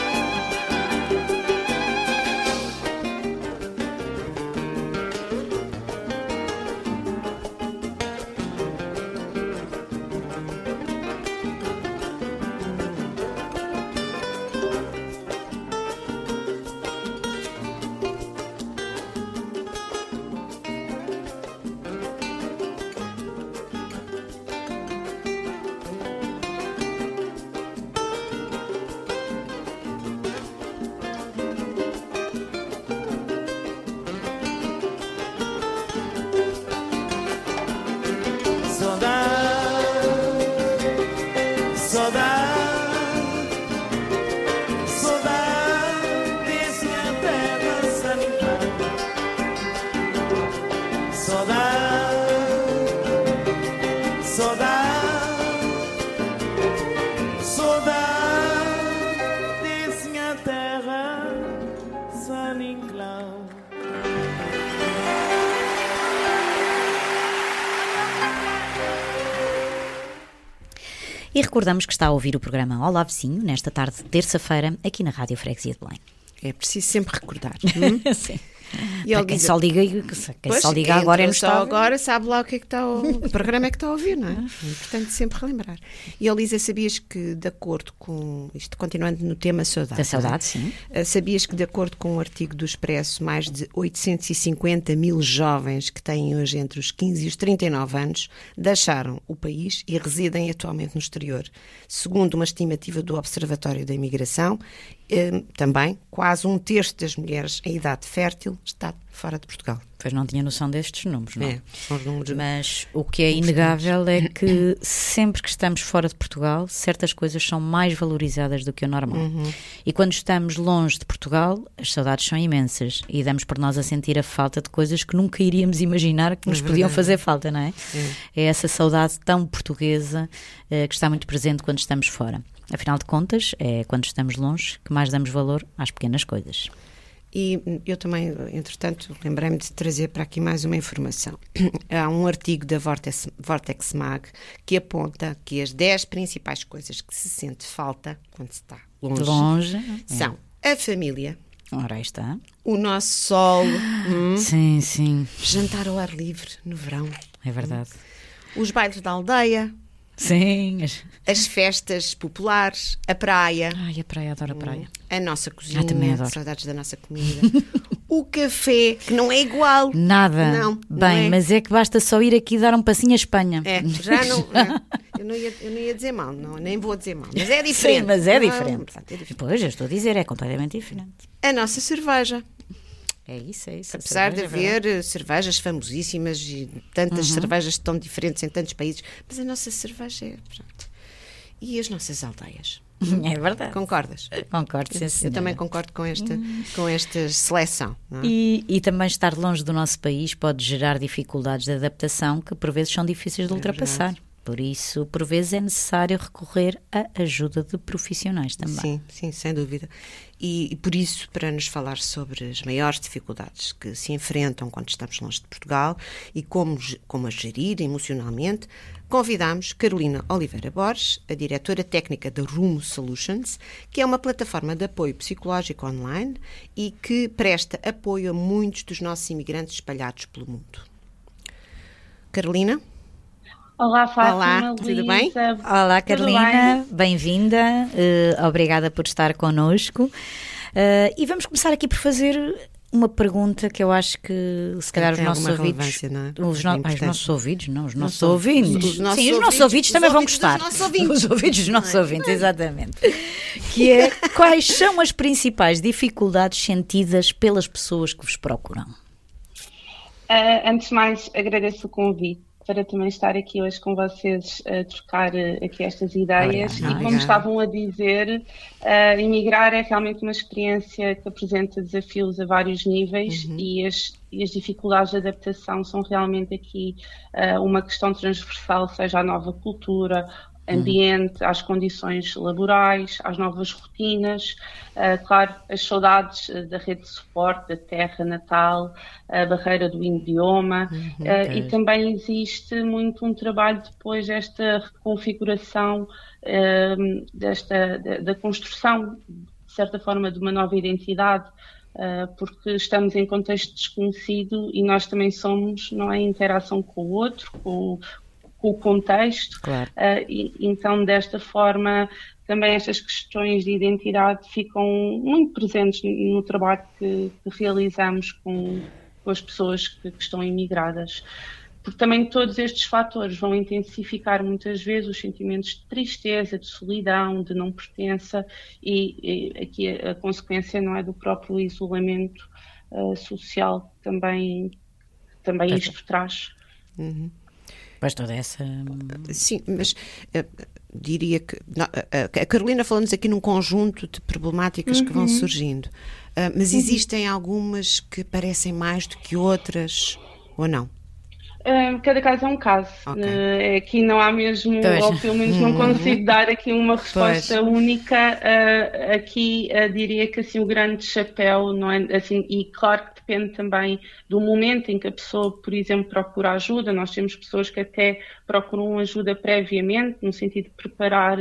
E recordamos que está a ouvir o programa Olá Vizinho, nesta tarde de terça-feira, aqui na Rádio Freguesia de Belém. É preciso sempre recordar. Sim. E ele Quem diz, só liga, agora é no só estado. agora sabe lá o que é que está o programa é que está a ouvir, não é? É importante sempre relembrar. E ele diz, sabias que de acordo com, isto continuando no tema saudade, Da saudade, sim. sabias que de acordo com um artigo do Expresso, mais de 850 mil jovens que têm hoje entre os 15 e os 39 anos deixaram o país e residem atualmente no exterior. Segundo uma estimativa do Observatório da Imigração, também quase um terço das mulheres em idade fértil está fora de Portugal. Pois não tinha noção destes números, não? São os números. Mas o que é inegável é que sempre que estamos fora de Portugal, certas coisas são mais valorizadas do que o normal. E quando estamos longe de Portugal, as saudades são imensas e damos por nós a sentir a falta de coisas que nunca iríamos imaginar que nos podiam fazer falta, não é? É essa saudade tão portuguesa que está muito presente quando estamos fora. Afinal de contas, é quando estamos longe que mais damos valor às pequenas coisas. E eu também, entretanto, lembrei-me de trazer para aqui mais uma informação. Há um artigo da Vortex Mag que aponta que as 10 principais coisas que se sente falta quando se está longe são a família. Ora, aí está. O nosso sol. Sim, sim. Jantar ao ar livre no verão. É verdade. Os bailes da aldeia. Sim. As festas populares, a praia. Ai, a praia, adoro a praia. A nossa cozinha, também adoro. saudades da nossa comida. O café, que não é igual. Nada. Não, bem, não é. mas é que basta só ir aqui dar um passinho à Espanha. Já não. Eu não ia dizer mal, nem vou dizer mal. Mas é diferente. Sim, mas é Não, diferente. portanto, é diferente. Pois, eu estou a dizer, é completamente diferente. A nossa cerveja. É isso. Apesar de cerveja, é verdade. haver cervejas famosíssimas e tantas cervejas tão diferentes em tantos países, mas a nossa cerveja é. Pronto. E as nossas aldeias. É verdade. Concordas? Concordo, sim, Eu senhora. também concordo com esta seleção. Não é? E também estar longe do nosso país pode gerar dificuldades de adaptação que por vezes são difíceis de ultrapassar. Por isso, por vezes é necessário recorrer à ajuda de profissionais também. Sim, sem dúvida. E por isso, para nos falar sobre as maiores dificuldades que se enfrentam quando estamos longe de Portugal e como a gerir emocionalmente, convidamos Carolina Oliveira Borges, a diretora técnica da Rumo Solutions, que é uma plataforma de apoio psicológico online e que presta apoio a muitos dos nossos imigrantes espalhados pelo mundo. Carolina? Olá, Fátima. Olá, tudo bem? Olá, Carolina, bem-vinda, obrigada por estar connosco. E vamos começar aqui por fazer uma pergunta que eu acho que se calhar os nossos ouvidos, os nossos ouvidos, não, os nossos ouvintes. Sim, os nossos ouvidos também vão gostar. Os ouvidos dos nossos ouvintes, exatamente. Que é, quais são as principais dificuldades sentidas pelas pessoas que vos procuram? Antes de mais, agradeço o convite para também estar aqui hoje com vocês a trocar aqui estas ideias. E como estavam a dizer, emigrar é realmente uma experiência que apresenta desafios a vários níveis e as dificuldades de adaptação são realmente aqui uma questão transversal, seja à nova cultura, ambiente, às condições laborais, às novas rotinas, claro, as saudades da rede de suporte, da terra natal, a barreira do idioma, e também existe muito um trabalho depois desta reconfiguração, da construção, de certa forma, de uma nova identidade, porque estamos em contexto desconhecido e nós também somos, não é, em interação com o outro, com o contexto, claro. Então desta forma também estas questões de identidade ficam muito presentes no trabalho que realizamos com as pessoas que estão imigradas, porque também todos estes fatores vão intensificar muitas vezes os sentimentos de tristeza, de solidão, de não pertença e aqui a consequência, não é, do próprio isolamento social que também isto traz. Pois toda essa... Sim, mas diria que... a Carolina falou-nos aqui num conjunto de problemáticas que vão surgindo, mas existem algumas que parecem mais do que outras, ou não? Cada caso é um caso. Okay. Aqui não há mesmo, ou pelo menos não consigo dar aqui uma resposta única. Aqui diria que assim, o grande chapéu, não é assim, e claro que depende também do momento em que a pessoa, por exemplo, procura ajuda. Nós temos pessoas que até procuram ajuda previamente, no sentido de preparar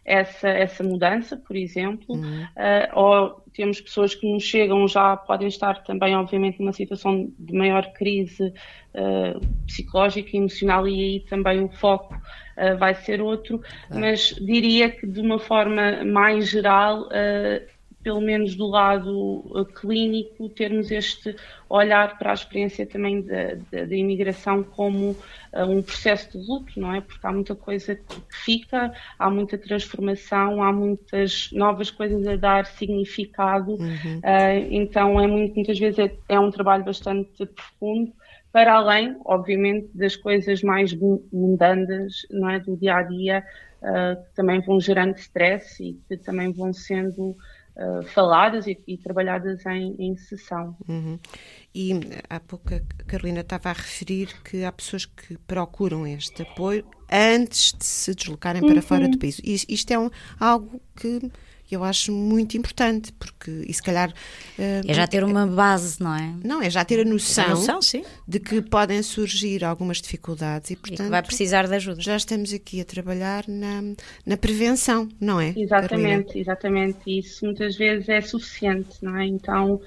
essa mudança, por exemplo, ou temos pessoas que nos chegam, já podem estar também, obviamente, numa situação de maior crise psicológica e emocional, e aí também o foco vai ser outro, mas diria que de uma forma mais geral, pelo menos do lado clínico, termos este olhar para a experiência também da imigração como um processo de luto, não é? Porque há muita coisa que fica, há muita transformação, há muitas novas coisas a dar significado, então muitas vezes é um trabalho bastante profundo, para além, obviamente, das coisas mais mundanas, não é? Do dia-a-dia, que também vão gerando stress e que também vão sendo faladas e trabalhadas em sessão. E há pouco a Carolina estava a referir que há pessoas que procuram este apoio antes de se deslocarem para fora do país. Isto é algo que eu acho muito importante, porque, e se calhar... é já ter uma base, não é? Não, é já ter a noção sim, de que podem surgir algumas dificuldades e, portanto... E que vai precisar de ajuda. Já estamos aqui a trabalhar na prevenção, não é? Exatamente, Carolina? Exatamente. Isso muitas vezes é suficiente, não é? Então...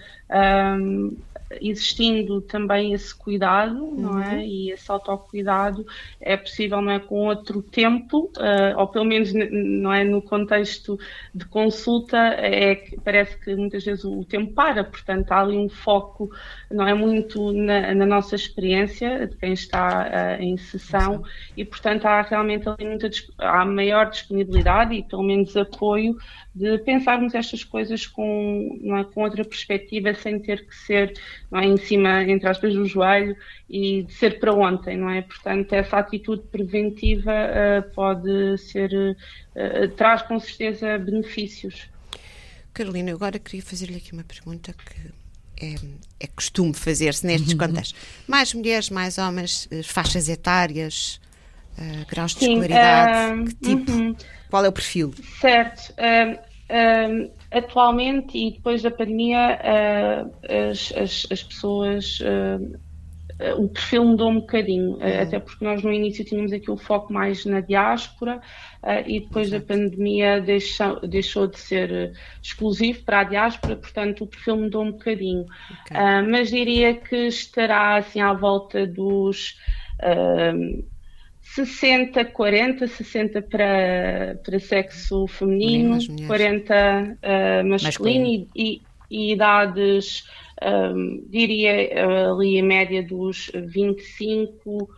existindo também esse cuidado, não é? E esse autocuidado é possível, não é? Com outro tempo, ou pelo menos, não é? No contexto de consulta, parece que muitas vezes o tempo para, portanto há ali um foco, não é? Muito na nossa experiência de quem está em sessão e, portanto, há realmente ali há maior disponibilidade e pelo menos apoio de pensarmos estas coisas não é? Com outra perspectiva, sem ter que ser, não é? Em cima, entre aspas, do joelho e de ser para ontem, não é? Portanto, essa atitude preventiva pode ser, traz com certeza benefícios. Carolina, eu agora queria fazer-lhe aqui uma pergunta que é costume fazer-se nestes contextos. Mais mulheres, mais homens, faixas etárias, graus de escolaridade, que tipo? Qual é o perfil? Certo. Atualmente e depois da pandemia, as pessoas, o perfil mudou um bocadinho, até porque nós no início tínhamos aqui o foco mais na diáspora e depois da pandemia deixou de ser exclusivo para a diáspora, portanto o perfil mudou um bocadinho. Mas diria que estará assim à volta dos 60-40, 60 para sexo feminino, 40 masculino e idades, diria ali a média dos 25,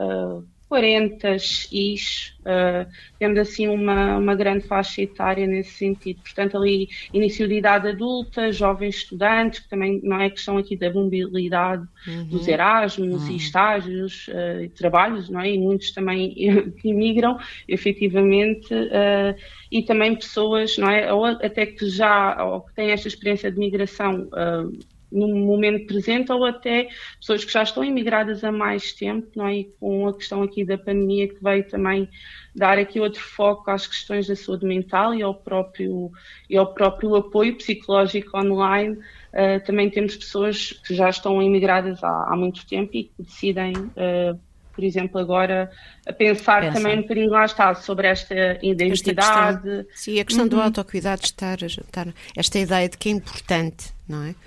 40x, temos assim uma grande faixa etária nesse sentido. Portanto, ali início de idade adulta, jovens estudantes, que também não é questão aqui da mobilidade dos Erasmus e estágios e trabalhos, não é? E muitos também que imigram, efetivamente, e também pessoas, não é? Ou até que ou que têm esta experiência de migração no momento presente, ou até pessoas que já estão imigradas há mais tempo, não é? E com a questão aqui da pandemia, que veio também dar aqui outro foco às questões da saúde mental e ao próprio apoio psicológico online. Também temos pessoas que já estão imigradas há muito tempo e que decidem, por exemplo, agora a pensar também um bocadinho, lá está, sobre esta identidade. Sim, a questão do autocuidado, estar esta ideia de que é importante, não é?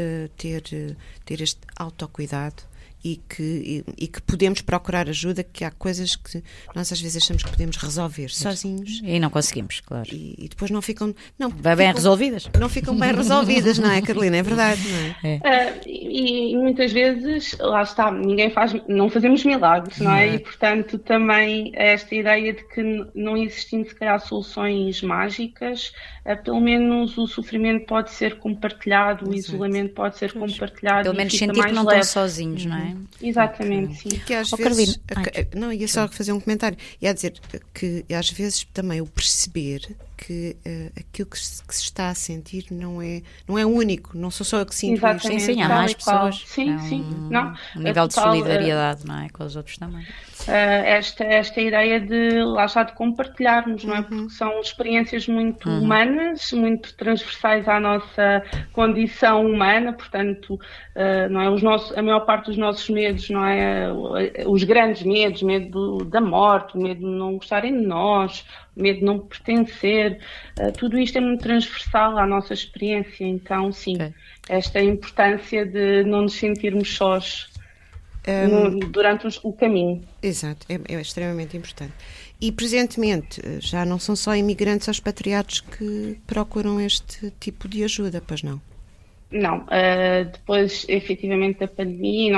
Ter este autocuidado e que podemos procurar ajuda, que há coisas que nós às vezes achamos que podemos resolver sozinhos. E não conseguimos, claro. E depois não ficam... bem resolvidas. Não ficam bem resolvidas, não é, Carolina? É verdade, não é? E muitas vezes, lá está, não fazemos milagres, não é? E, portanto, também esta ideia de que não existindo, se calhar, soluções mágicas, pelo menos o sofrimento pode ser compartilhado, o isolamento pode ser compartilhado. Pelo menos sentir que não estão sozinhos, não é? Exatamente, sim. Que às vezes, não, ia só fazer um comentário, ia dizer que às vezes também o perceber que aquilo que se está a sentir não é único, não sou só eu que sinto isso. Sim, há mais pessoas. Sim. Um nível de solidariedade, não é? Com os outros também. Esta ideia de, lá está, de compartilharmos, não é? Porque são experiências muito humanas, muito transversais à nossa condição humana, portanto, não é? A maior parte dos nossos medos, não é? Os grandes medos, medo da morte, medo de não gostarem de nós, medo de não pertencer, tudo isto é muito transversal à nossa experiência, então sim, esta importância de não nos sentirmos sós durante o caminho. Exato, é extremamente importante. E presentemente já não são só imigrantes ou expatriados que procuram este tipo de ajuda, pois não? Não, depois efetivamente da pandemia,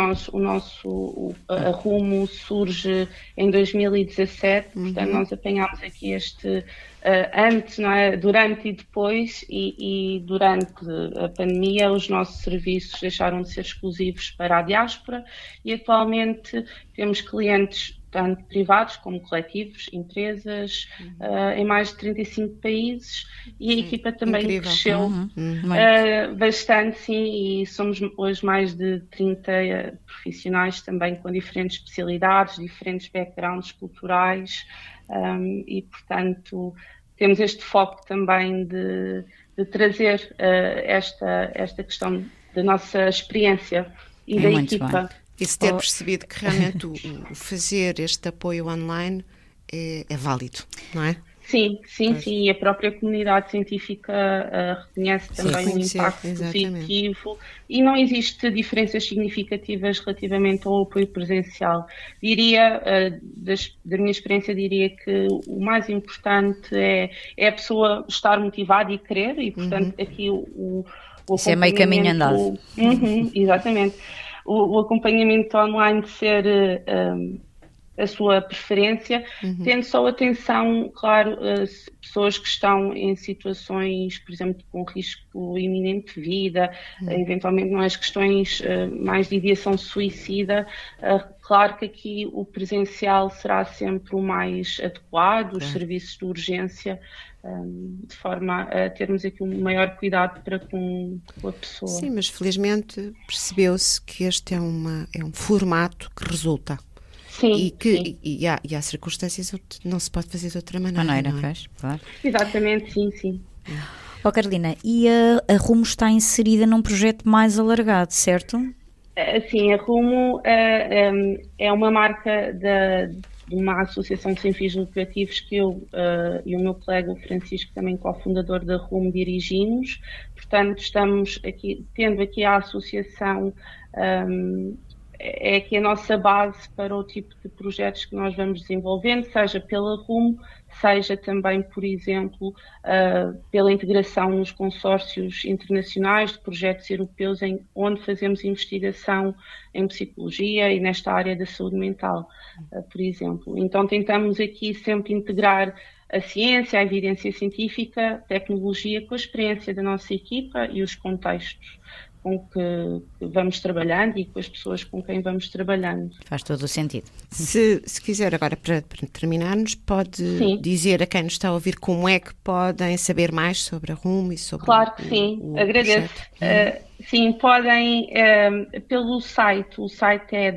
a Rumo surge em 2017, portanto nós apanhámos aqui este antes, não é? Durante e depois, e durante a pandemia os nossos serviços deixaram de ser exclusivos para a diáspora e atualmente temos clientes tanto privados como coletivos, empresas, em mais de 35 países e a equipa também cresceu bastante, sim, e somos hoje mais de 30 profissionais também com diferentes especialidades, diferentes backgrounds culturais e, portanto, temos este foco também de trazer esta questão da nossa experiência e da equipa. E se ter percebido que realmente o fazer este apoio online é válido, não é? Sim. E a própria comunidade científica reconhece também o impacto positivo e não existe diferenças significativas relativamente ao apoio presencial. Diria, da minha experiência, diria que o mais importante é a pessoa estar motivada e querer e, portanto, aqui o isso é meio caminho andado. Exatamente. O acompanhamento online ser a sua preferência, tendo só atenção, claro, pessoas que estão em situações, por exemplo, com risco iminente de vida, eventualmente não as questões mais de ideação suicida, claro que aqui o presencial será sempre o mais adequado, os serviços de urgência, de forma a termos aqui um maior cuidado para com a pessoa. Sim, mas felizmente percebeu-se que este é um formato que resulta. Sim, e há circunstâncias onde não se pode fazer de outra maneira, não é? Claro. Exatamente, sim. Carolina, e a Rumo está inserida num projeto mais alargado, certo? Sim, a Rumo é uma marca de uma associação sem fins lucrativos que eu e o meu colega o Francisco, também cofundador da Rumo, dirigimos. Portanto, estamos aqui, tendo aqui a associação, é aqui a nossa base para o tipo de projetos que nós vamos desenvolvendo, seja pela Rumo, seja também, por exemplo, pela integração nos consórcios internacionais de projetos europeus onde fazemos investigação em psicologia e nesta área da saúde mental, por exemplo. Então tentamos aqui sempre integrar a ciência, a evidência científica, a tecnologia com a experiência da nossa equipa e os contextos com que vamos trabalhando e com as pessoas com quem vamos trabalhando. Faz todo o sentido. Se quiser agora, para terminarmos, pode dizer a quem nos está a ouvir como é que podem saber mais sobre a Rumo e sobre Claro que sim, agradeço. Sim, podem pelo site, o site é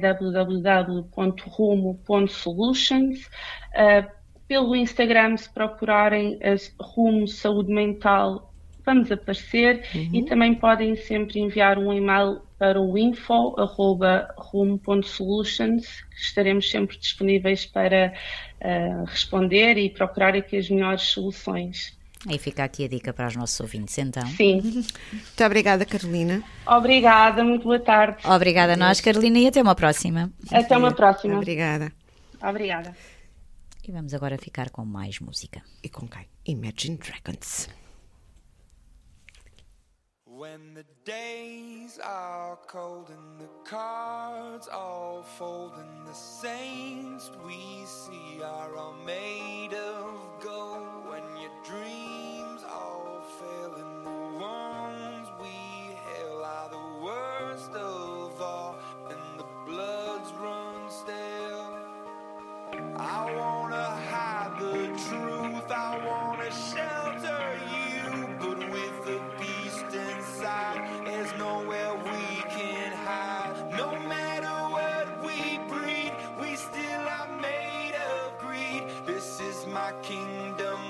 www.rumo.solutions, pelo Instagram, se procurarem Rumo Saúde Mental, vamos aparecer e também podem sempre enviar um e-mail para o info@rumo.solutions, que estaremos sempre disponíveis para responder e procurar aqui as melhores soluções. E fica aqui a dica para os nossos ouvintes, então. Sim. Muito obrigada, Carolina. Obrigada, muito boa tarde. Obrigada a nós, Carolina, e até uma próxima. Até uma próxima. Obrigada. Obrigada. E vamos agora ficar com mais música. E com quem? Imagine Dragons. When the days are cold and the cards all fold and the saints we see are all made of gold, when your dreams all fail and the ones we hail are the worst of all and the bloods run stale, I wanna hide the truth, I wanna shelter you, but with the beast inside, there's nowhere we can hide. No matter what we breed, we still are made of greed. This is my kingdom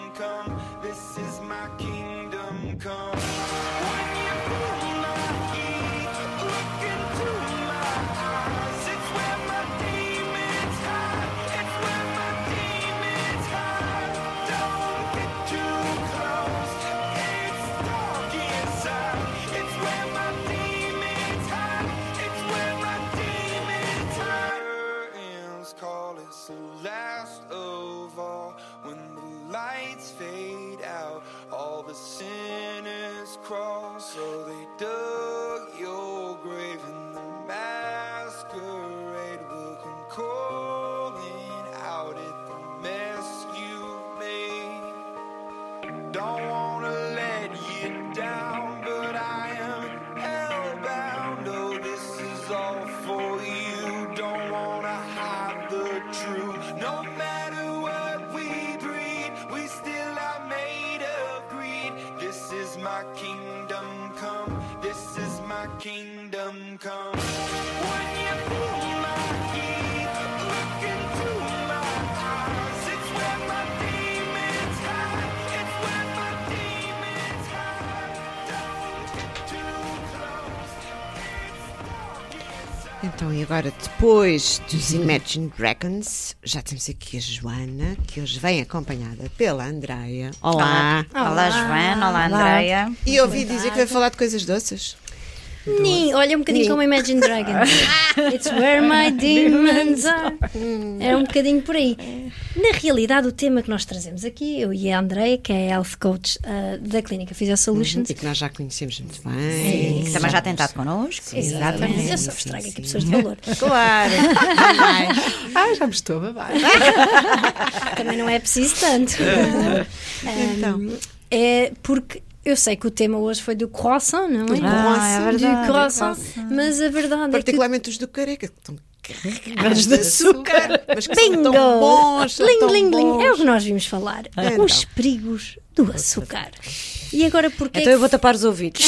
kingdom come. When you pull my key, look into my eyes. It's where my demons hide. It's where my demons hide. Don't get too close. It's dark inside. Então, e agora, depois dos Imagine Dragons, já temos aqui a Joana, que hoje vem acompanhada pela Andreia. Olá! Olá, Joana. Olá, Andreia. E ouvi dizer que vai falar de coisas doces. Olha um bocadinho como Imagine Dragons. It's where my demons are. É um bocadinho por aí. Na realidade, o tema que nós trazemos aqui, eu e a Andreia, que é a Health Coach da Clínica Physio Solutions. E que nós já conhecemos muito bem. Sim, que também já tem estado connosco. Exatamente. Eu só vos trago aqui pessoas de valor. Claro! Já me estou a babar. Também não é preciso tanto. Então. É porque eu sei que o tema hoje foi do croissant, não é? É verdade. Do croissant. Mas a verdade é que Particularmente os do Careca, que estão carregados de açúcar, mas que são Bingo! tão bons. são Ling, tão ling, ling. bons. É o que nós vimos falar. Então. Os perigos do açúcar. E agora porquê Então eu vou tapar os ouvidos.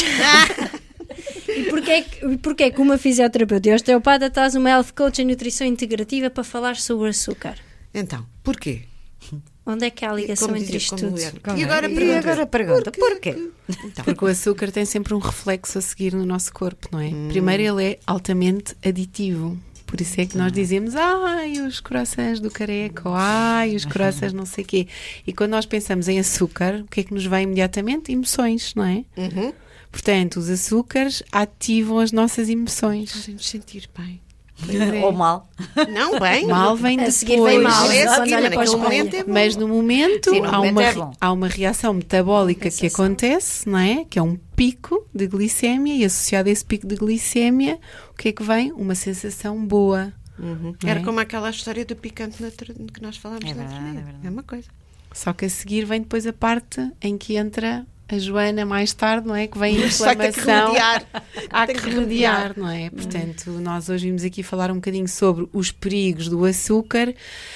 e porquê que uma fisioterapeuta e osteopata traz uma health coach em nutrição integrativa para falar sobre o açúcar? Então, porquê? Onde é que há a ligação Como entre dizia- isto como tudo? mulher. E agora pergunta, porquê? Então, Porque o açúcar tem sempre um reflexo a seguir no nosso corpo, não é? Primeiro, ele é altamente aditivo. Por isso é que nós dizemos, ai, os croissants do Careca, ou ai, os croissants não sei o quê. E quando nós pensamos em açúcar, o que é que nos vem imediatamente? Emoções, não é? Portanto, os açúcares ativam as nossas emoções. fazem-nos sentir bem. Ou mal. Não, bem. Mal vem A depois. seguir vem mal. É a Quando seguir, olha mas para o naquele espelho. momento é bom. Mas no momento, Sim, no momento é bom. há uma reação metabólica que acontece, não é? Que é um pico de glicémia, e associado a esse pico de glicémia, o que é que vem? Uma sensação boa. Não Era é? como aquela história do picante que nós falámos É no outro verdade, dia. é verdade. É uma coisa. Só que a seguir vem depois a parte em que entra a Joana mais tarde, não é? Que vem a Só que tem que inflamação. remediar. Há Tem que que remediar, não é? Portanto, nós hoje vimos aqui falar um bocadinho sobre os perigos do açúcar.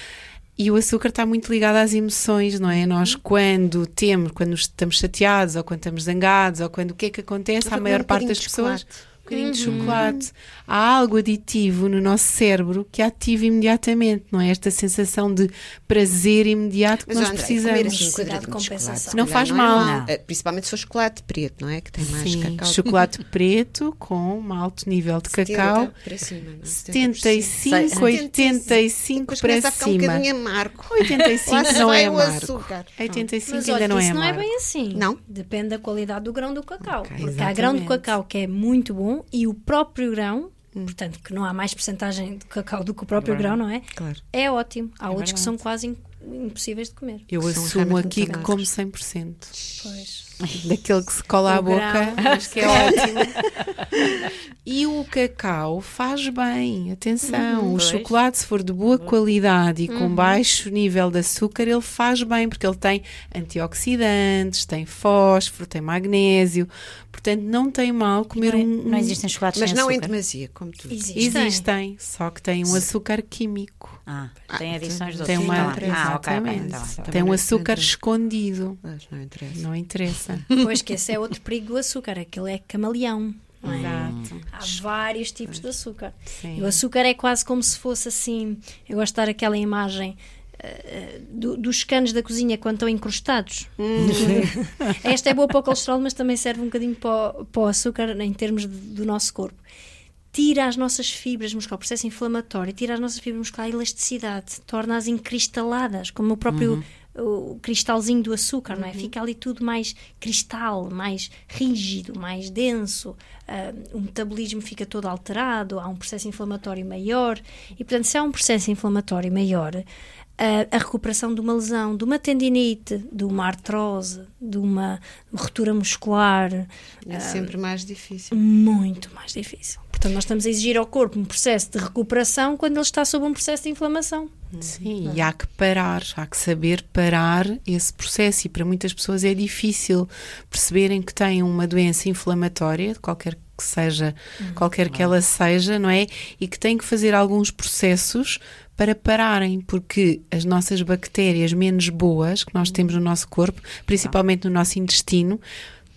E o açúcar está muito ligado às emoções, não é? Nós quando estamos chateados, ou quando estamos zangados, ou quando o que é que acontece à maior parte das pessoas? Um bocadinho de chocolate. Há algo aditivo no nosso cérebro que ativa imediatamente, não é? Esta sensação de prazer imediato que Mas, nós André, precisamos. comer assim um Cuidado quadradinho com de chocolate, compensação. se Não calhar faz é mal. Principalmente se for chocolate preto, não é? Que tem mais Sim, cacau. chocolate preto com um alto nível de 70 cacau. para cima, não é? 75, 85 Depois para começa a ficar um cima. bocadinho amargo. 85 Lá se não vai é o amargo. açúcar. 85 Mas ainda olha, não que é isso não é amargo. bem assim. Não? Depende da qualidade do grão do cacau. Ok, Porque há grão de exatamente. cacau que é muito bom e o próprio grão, portanto, que não há mais percentagem de cacau do que o próprio grão, não é? Claro. É ótimo. Há outros que são quase impossíveis de comer. Eu São assumo realmente aqui muito que como 100%. Pois. Daquele que se cola à O boca, grão. acho que é ótimo. E o cacau faz bem, atenção. O Pois. chocolate, se for de boa qualidade e com baixo nível de açúcar, ele faz bem, porque ele tem antioxidantes, tem fósforo, tem magnésio. Portanto, não tem mal comer Não existem chocolates Mas sem não em açúcar. demasia, como tu. Existem, só que tem um açúcar químico. Tem adições de Tem outros. uma, Então, ok, exatamente. então, então. Tem um não açúcar interessa. escondido. Mas não interessa. Não interessa. Pois que esse é outro perigo do açúcar, aquele é camaleão. Não é? Exato. Há vários tipos de açúcar. Sim. E o açúcar é quase como se fosse assim. Eu gosto de dar aquela imagem dos canos da cozinha quando estão encrustados. Esta é boa para o colesterol, mas também serve um bocadinho para o açúcar em termos do nosso corpo. Tira as nossas fibras musculares, o processo inflamatório, tira as nossas fibras musculares a elasticidade, torna-as encristaladas, como o próprio o cristalzinho do açúcar, não é? Fica ali tudo mais cristal, mais rígido, mais denso, o metabolismo fica todo alterado, há um processo inflamatório maior e, portanto, se há um processo inflamatório maior, a recuperação de uma lesão, de uma tendinite, de uma artrose, de uma ruptura muscular, É sempre mais difícil. muito mais difícil. Portanto, nós estamos a exigir ao corpo um processo de recuperação quando ele está sob um processo de inflamação. Sim, e há que parar, há que saber parar esse processo. E para muitas pessoas é difícil perceberem que têm uma doença inflamatória, qualquer que seja, qualquer que ela seja, não é? E que têm que fazer alguns processos para pararem, porque as nossas bactérias menos boas que nós temos no nosso corpo, principalmente no nosso intestino,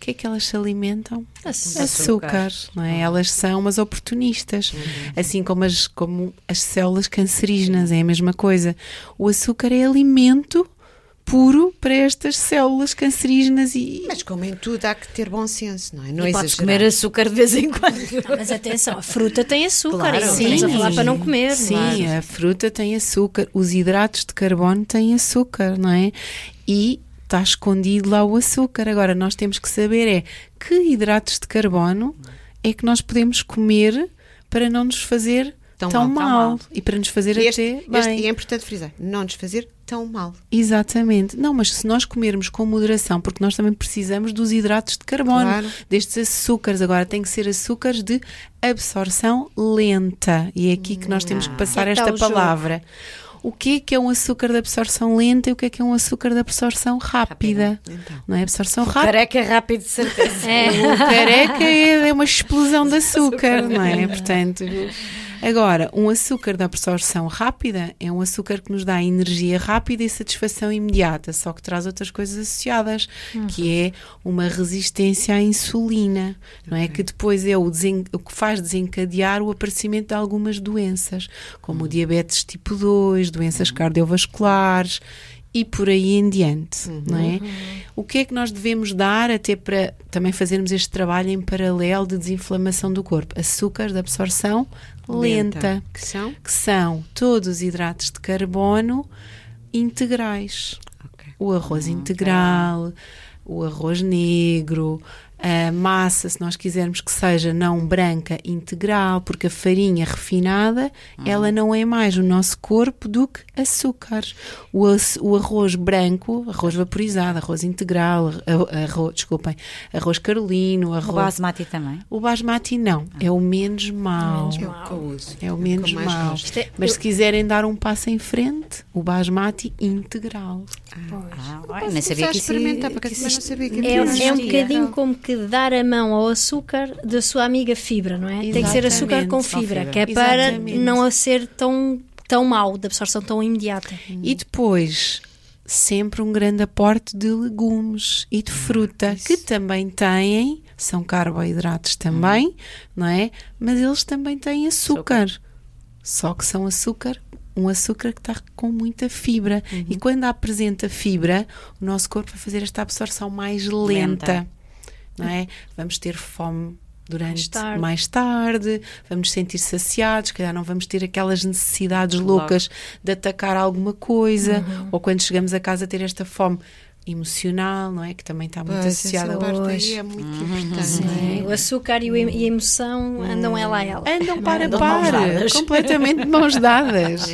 que é que elas se alimentam? Açúcar. Não é? Elas são umas oportunistas, assim como as células cancerígenas, é a mesma coisa. O açúcar é alimento puro para estas células cancerígenas Mas como em tudo há que ter bom senso, não é? Não E podes comer açúcar de vez em quando. Não, mas atenção, a fruta tem açúcar, Claro, e não sim. estamos a falar para não comer. Sim, não é? a fruta tem açúcar, os hidratos de carbono têm açúcar, não é? E está escondido lá o açúcar. Agora, nós temos que saber que hidratos de carbono é que nós podemos comer para não nos fazer tão mal e para nos fazer até bem. E é importante frisar, não nos fazer tão mal. Exatamente. Não, mas se nós comermos com moderação, porque nós também precisamos dos hidratos de carbono, Claro. destes açúcares. Agora, tem que ser açúcares de absorção lenta. E é aqui que nós temos que passar É que tá esta o jogo. palavra. O que é um açúcar de absorção lenta e o que é um açúcar de absorção rápida? Então. Não é absorção rápida? Careca é rápido, de certeza. O careca é uma explosão de açúcar, não é? Portanto, agora, um açúcar de absorção rápida é um açúcar que nos dá energia rápida e satisfação imediata, só que traz outras coisas associadas, que é uma resistência à insulina, não é? Que depois é o que faz desencadear o aparecimento de algumas doenças, como o diabetes tipo 2, doenças cardiovasculares e por aí em diante, não é? O que é que nós devemos dar até para também fazermos este trabalho em paralelo de desinflamação do corpo? Açúcares de absorção lenta. Que são todos os hidratos de carbono integrais. O arroz integral, o arroz negro, a massa, se nós quisermos que seja não branca, integral, porque a farinha refinada, ela não é mais no nosso corpo do que açúcar. O arroz branco, arroz vaporizado, arroz integral, arroz carolino, O basmati também. o basmati não, é o menos mau. É o menos mais mau. gosto. Mas se quiserem dar um passo em frente, o basmati integral. Nem sabia que isso experimentar, porque eu também não sabia que É um existia. bocadinho como que dar a mão ao açúcar da sua amiga fibra, não é? Tem que ser açúcar com fibra, que é para Exatamente. não ser tão mau, de absorção tão imediata. E depois, sempre um grande aporte de legumes e de fruta, que também têm, são carboidratos também, não é? Mas eles também têm açúcar. Só que são um açúcar que está com muita fibra. E quando apresenta fibra, o nosso corpo vai fazer esta absorção mais lenta. Não é? Vamos ter fome durante mais tarde, vamos sentir saciados, se calhar não vamos ter aquelas necessidades loucas de atacar alguma coisa, ou quando chegamos a casa ter esta fome emocional, não é? Que também está muito associada essa parte aí é muito importante. Não é? O açúcar e a emoção andam ela a ela. Andam para Andam de mãos dadas. completamente de mãos dadas.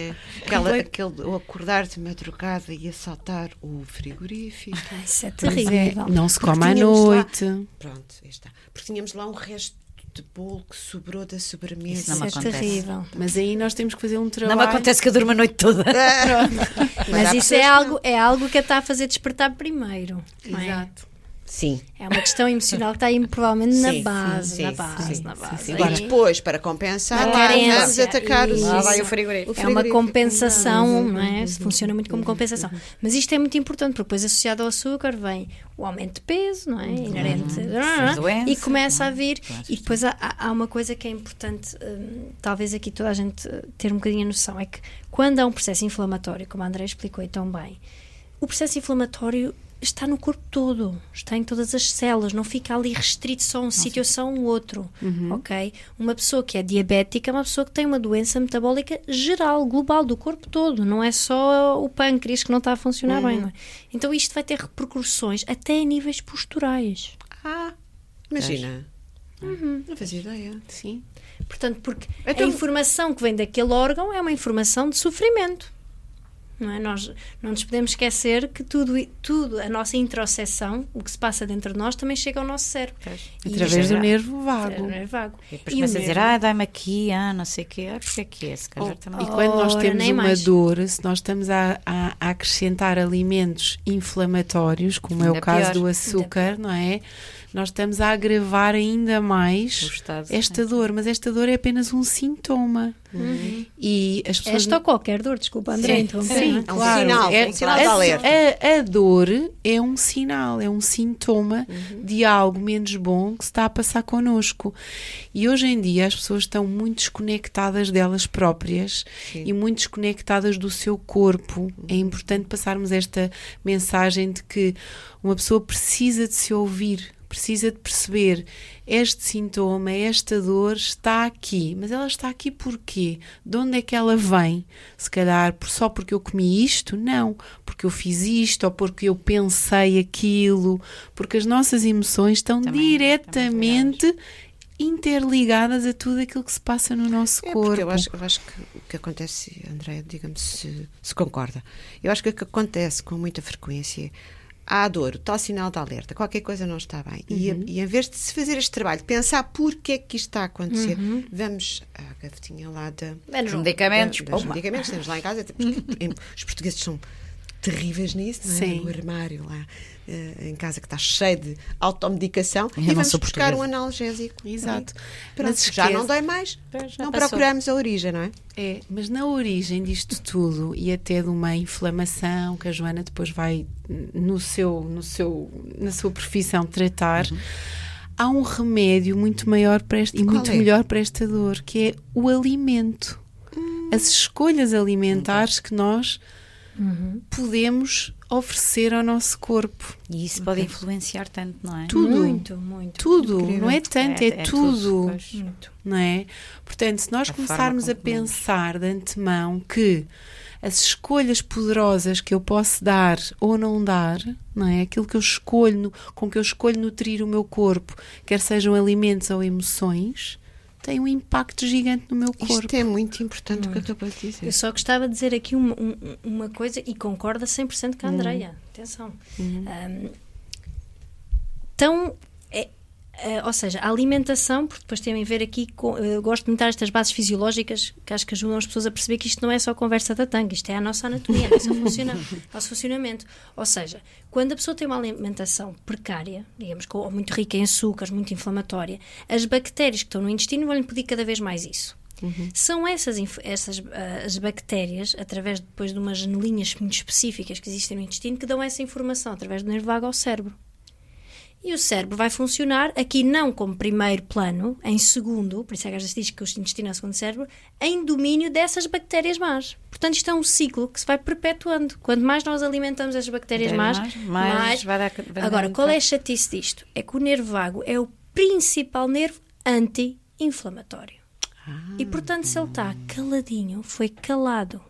O acordar de madrugada e assaltar o frigorífico. Isso é Pois é, terrível. não se come à Porque tínhamos lá- noite. Pronto, aí está. Porque tínhamos lá um resto de bolo que sobrou da Isso sobremesa. não me Isso é acontece. terrível. Mas aí nós temos que fazer um Não trabalho. me acontece que eu durmo a noite toda. Mas há isso pessoas é algo que a está a fazer despertar primeiro. Não é? Exato. Sim. É uma questão emocional que está aí provavelmente na Sim, base. sim, na sim, base, sim, na base. sim. E Aí depois, para compensar, Uma lá carência. vamos atacar os. Isso. Lá vai o frigorífico. É uma compensação, não é? Funciona muito como compensação. Mas isto é muito importante, porque depois associado ao açúcar vem o aumento de peso, não é? Inerente. As doenças, E começa a vir. Doenças, E depois há uma coisa que é importante, talvez aqui toda a gente ter um bocadinho a noção, é que quando há um processo inflamatório, como a André explicou tão bem, o processo inflamatório está no corpo todo, está em todas as células, não fica ali restrito só a um sítio ou só a um outro, ok? Uma pessoa que é diabética é uma pessoa que tem uma doença metabólica geral, global, do corpo todo, não é só o pâncreas que não está a funcionar bem, não é? Então isto vai ter repercussões até a níveis posturais. Imagina. Não fazia ideia. Sim. Portanto, porque Então- a informação que vem daquele órgão é uma informação de sofrimento. Não é? Nós não nos podemos esquecer que tudo, a nossa introspecção, o que se passa dentro de nós, também chega ao nosso cérebro. E Através isto do é nervo vago. vago. Nervo vago. E depois E o começa a dizer, nervo- dá-me aqui, não sei o quê. Porque é que é? Se calhar também. E quando nós Ora, temos nem uma mais. dor, se nós estamos a acrescentar alimentos inflamatórios, como é o Ainda caso pior. do açúcar, não é? Nós estamos a agravar ainda mais O estado, esta dor, mas esta dor é apenas um sintoma. E as pessoas Esta ou qualquer dor, desculpa, André. Sim, então, sim, Sim, claro. É um sinal de alerta. A dor é um sinal, é um sintoma de algo menos bom que se está a passar connosco. E hoje em dia as pessoas estão muito desconectadas delas próprias e muito desconectadas do seu corpo. É importante passarmos esta mensagem de que uma pessoa precisa de se ouvir, precisa de perceber este sintoma, esta dor está aqui, mas ela está aqui porquê? De onde é que ela vem? Se calhar só porque eu comi isto? Não, porque eu fiz isto ou porque eu pensei aquilo, porque as nossas emoções estão diretamente interligadas a tudo aquilo que se passa no nosso corpo. Eu acho que o que acontece, Andréia, diga-me se concorda, eu acho que o que acontece com muita frequência, há a dor, o tal sinal de alerta, qualquer coisa não está bem. E em vez de se fazer este trabalho, pensar porque é que isto está a acontecer, vamos à gavetinha lá dos medicamentos. Dos medicamentos, temos lá em casa, os portugueses são terríveis nisso, não é? Sim. No armário lá em casa que está cheio de automedicação Eu e não vamos sou buscar portuguesa. um analgésico. Exato. Pronto, Mas já não dói mais, não passou. procuramos a origem, não é? É, mas na origem disto tudo e até de uma inflamação que a Joana depois vai na sua profissão tratar, há um remédio muito maior para esta, e muito melhor para esta dor, que é o alimento. As escolhas alimentares que nós podemos oferecer ao nosso corpo. E isso pode influenciar tanto, não é? Tudo. Muito. Tudo, não é tanto, é tudo. Pois. Muito. Não é? Portanto, se nós começarmos a pensar de antemão que as escolhas poderosas que eu posso dar ou não dar, não é? Aquilo que eu escolho, com que eu escolho nutrir o meu corpo, quer sejam alimentos ou emoções, tem um impacto gigante no meu corpo. Isto é muito importante o que eu estou para dizer. Eu só gostava de dizer aqui uma coisa, e concorda 100% com a Andreia. Atenção. Então, ou seja, a alimentação, porque depois tem a ver aqui com... Eu gosto de meter estas bases fisiológicas que acho que ajudam as pessoas a perceber que isto não é só conversa da tanga, isto é a nossa anatomia, nosso funcionamento. Ou seja, quando a pessoa tem uma alimentação precária, digamos, ou muito rica em açúcares, muito inflamatória, as bactérias que estão no intestino vão-lhe pedir cada vez mais isso. São essas as bactérias, através depois de umas janelinhas muito específicas que existem no intestino, que dão essa informação através do nervo vago ao cérebro. E o cérebro vai funcionar aqui não como primeiro plano, em segundo, por isso é que às vezes diz que o intestino é o segundo cérebro, em domínio dessas bactérias más. Portanto, isto é um ciclo que se vai perpetuando. Quanto mais nós alimentamos as bactérias más, mais vai dar. Agora, qual é a chatice disto? É que o nervo vago é o principal nervo anti-inflamatório. E, portanto, se ele está caladinho, foi calado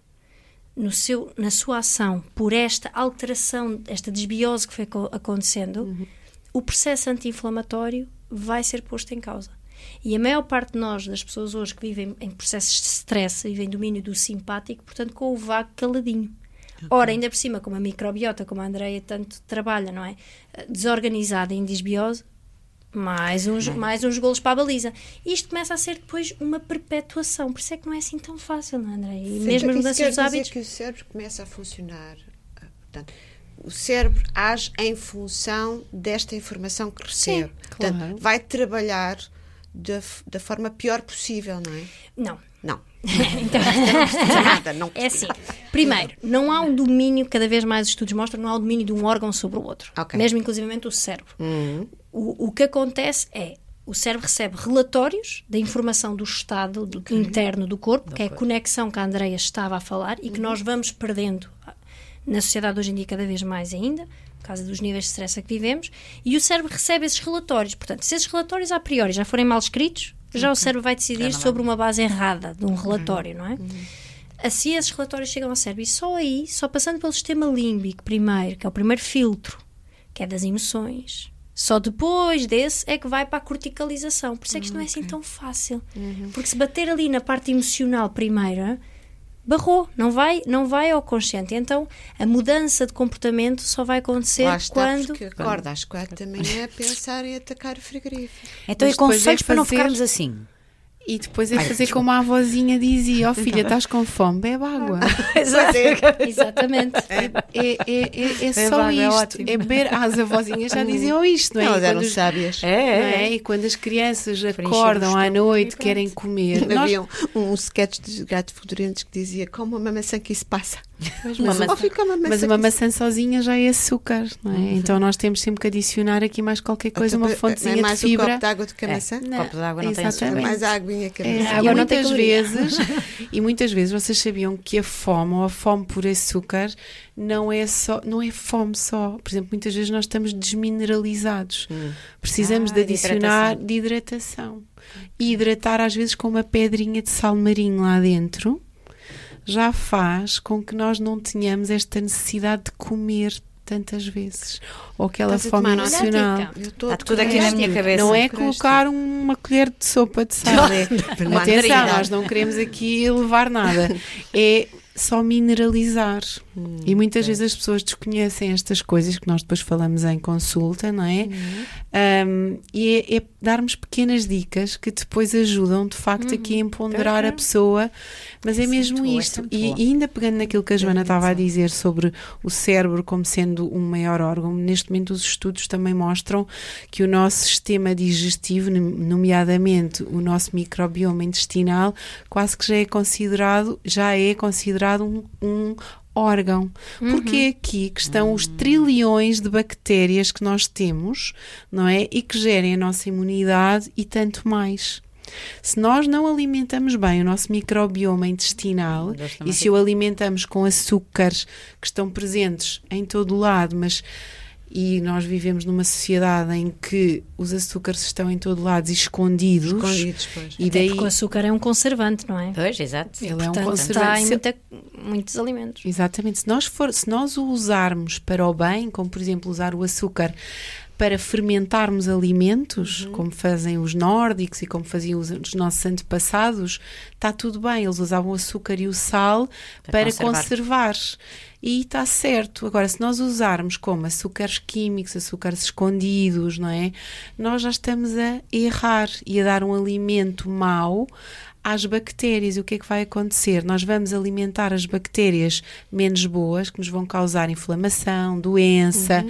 na sua ação por esta alteração, esta desbiose que foi acontecendo, o processo anti-inflamatório vai ser posto em causa. E a maior parte de nós, das pessoas hoje que vivem em processos de stress, vivem em domínio do simpático, portanto, com o vago caladinho. Ora, ainda por cima, como a microbiota, como a Andreia tanto trabalha, não é? Desorganizada em disbiose, mais uns golos para a baliza. E isto começa a ser depois uma perpetuação. Por isso é que não é assim tão fácil, não é, Andreia? E mesmo as mudanças dos hábitos... que o cérebro começa a funcionar... Portanto, o cérebro age em função desta informação que recebe. Sim, portanto, claro. vai trabalhar da forma pior possível, não é? Não. Então, não é assim. Primeiro, não há um domínio, cada vez mais os estudos mostram, não há um domínio de um órgão sobre o outro. Okay. Mesmo, inclusivamente, o cérebro. O que acontece é, o cérebro recebe relatórios da informação do estado interno do corpo, que é a conexão que a Andreia estava a falar e que nós vamos perdendo na sociedade hoje em dia cada vez mais ainda, por causa dos níveis de stress a que vivemos, e o cérebro recebe esses relatórios. Portanto, se esses relatórios a priori já forem mal escritos, já o cérebro vai decidir sobre uma base errada de um relatório, não é? Assim, esses relatórios chegam ao cérebro, e só aí, só passando pelo sistema límbico primeiro, que é o primeiro filtro, que é das emoções, só depois desse é que vai para a corticalização. Por isso é que isto não é assim tão fácil. Porque se bater ali na parte emocional primeiro, barrou, não vai ao consciente. Então, a mudança de comportamento só vai acontecer quando... Porque acorda às 4 da manhã a pensar em atacar o frigorífico. Então, e conselhos para não ficarmos assim? E depois é fazer como a avózinha dizia: filha, estás com fome, bebe água. Exatamente. É só isto. É beber. As avózinhas já diziam isto, não é? Elas eram sábias. E quando as crianças acordam à noite, querem comer. Havia um sketch de Gatos Fedorentes que dizia: como uma maçã que isso passa. Mas uma maçã sozinha já é açúcar, não é? Então nós temos sempre que adicionar aqui mais qualquer coisa, uma fontezinha de mais fibra. Um copo de água de que a maçã? Um copo de água não tem açúcar. Mais a aguinha que a maçã. E muitas vezes vocês sabiam que a fome ou a fome por açúcar não é fome só. Por exemplo, muitas vezes nós estamos desmineralizados. Precisamos de adicionar de hidratação. E hidratar às vezes com uma pedrinha de sal marinho lá dentro já faz com que nós não tenhamos esta necessidade de comer tantas vezes, ou aquela fome emocional. Está tudo aqui na minha cabeça. Não é colocar uma colher de sopa de sal. Atenção, nós não queremos aqui levar nada. É só mineralizar. E muitas vezes as pessoas desconhecem estas coisas que nós depois falamos em consulta, não é? E é darmos pequenas dicas que depois ajudam de facto aqui a empoderar a pessoa, mas é mesmo isto. E ainda pegando naquilo que a Joana estava a dizer sobre o cérebro como sendo um maior órgão, neste momento os estudos também mostram que o nosso sistema digestivo, nomeadamente o nosso microbioma intestinal, quase que já é considerado um órgão, porque é aqui que estão os trilhões de bactérias que nós temos, não é? E que gerem a nossa imunidade e tanto mais. Se nós não alimentamos bem o nosso microbioma intestinal e se o alimentamos com açúcares que estão presentes em todo o lado, e nós vivemos numa sociedade em que os açúcares estão em todo lado e escondidos pois. E daí porque o açúcar é um conservante, não é? Pois, exato. Ele é um conservante. Está em muitos alimentos. Exatamente. Se nós o usarmos para o bem, como por exemplo usar o açúcar para fermentarmos alimentos, como fazem os nórdicos e como faziam os nossos antepassados, está tudo bem. Eles usavam o açúcar e o sal para conservar. E está certo. Agora, se nós usarmos como açúcares químicos, açúcares escondidos, não é? Nós já estamos a errar e a dar um alimento mau às bactérias. E o que é que vai acontecer? Nós vamos alimentar as bactérias menos boas, que nos vão causar inflamação, doença,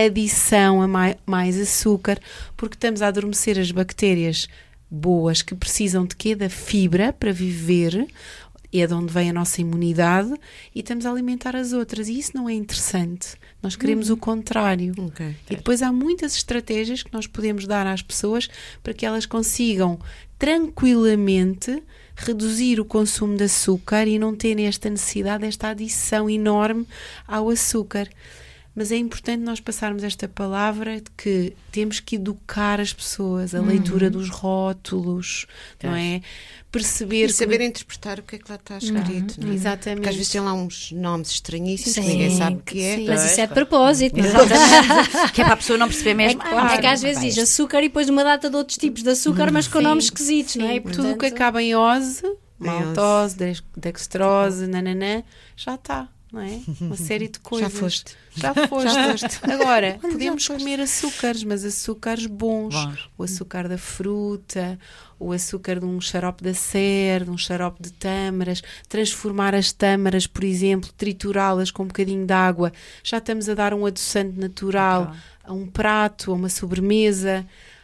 adição a mais açúcar, porque estamos a adormecer as bactérias boas que precisam de quê? Da fibra para viver, é de onde vem a nossa imunidade, e estamos a alimentar as outras, e isso não é interessante. Nós queremos o contrário. E depois há muitas estratégias que nós podemos dar às pessoas para que elas consigam tranquilamente reduzir o consumo de açúcar e não terem esta necessidade, esta adição enorme ao açúcar. Mas é importante nós passarmos esta palavra de que temos que educar as pessoas, a leitura dos rótulos, não é? Perceber... E saber interpretar o que é que lá está escrito. Não é? Exatamente. Porque às vezes tem lá uns nomes estranhíssimos que ninguém sabe o que é. Mas isso é de propósito. Que é para a pessoa não perceber mesmo. É que às vezes diz açúcar e depois uma data de outros tipos de açúcar, mas com nomes esquisitos, não é? E, portanto, tudo o que acaba em ose, maltose, dextrose, nananã, já está. Não é? Uma série de coisas. Já foste. Agora, podemos comer açúcares, mas açúcares bons. O açúcar da fruta, o açúcar de um xarope de acer, de um xarope de tâmaras, transformar as tâmaras, por exemplo, triturá-las com um bocadinho de água. Já estamos a dar um adoçante natural a um prato, a uma sobremesa.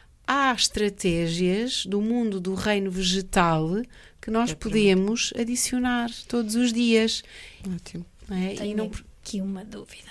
Há estratégias do mundo do reino vegetal que nós podemos adicionar todos os dias. Ótimo. Tenho aqui uma dúvida.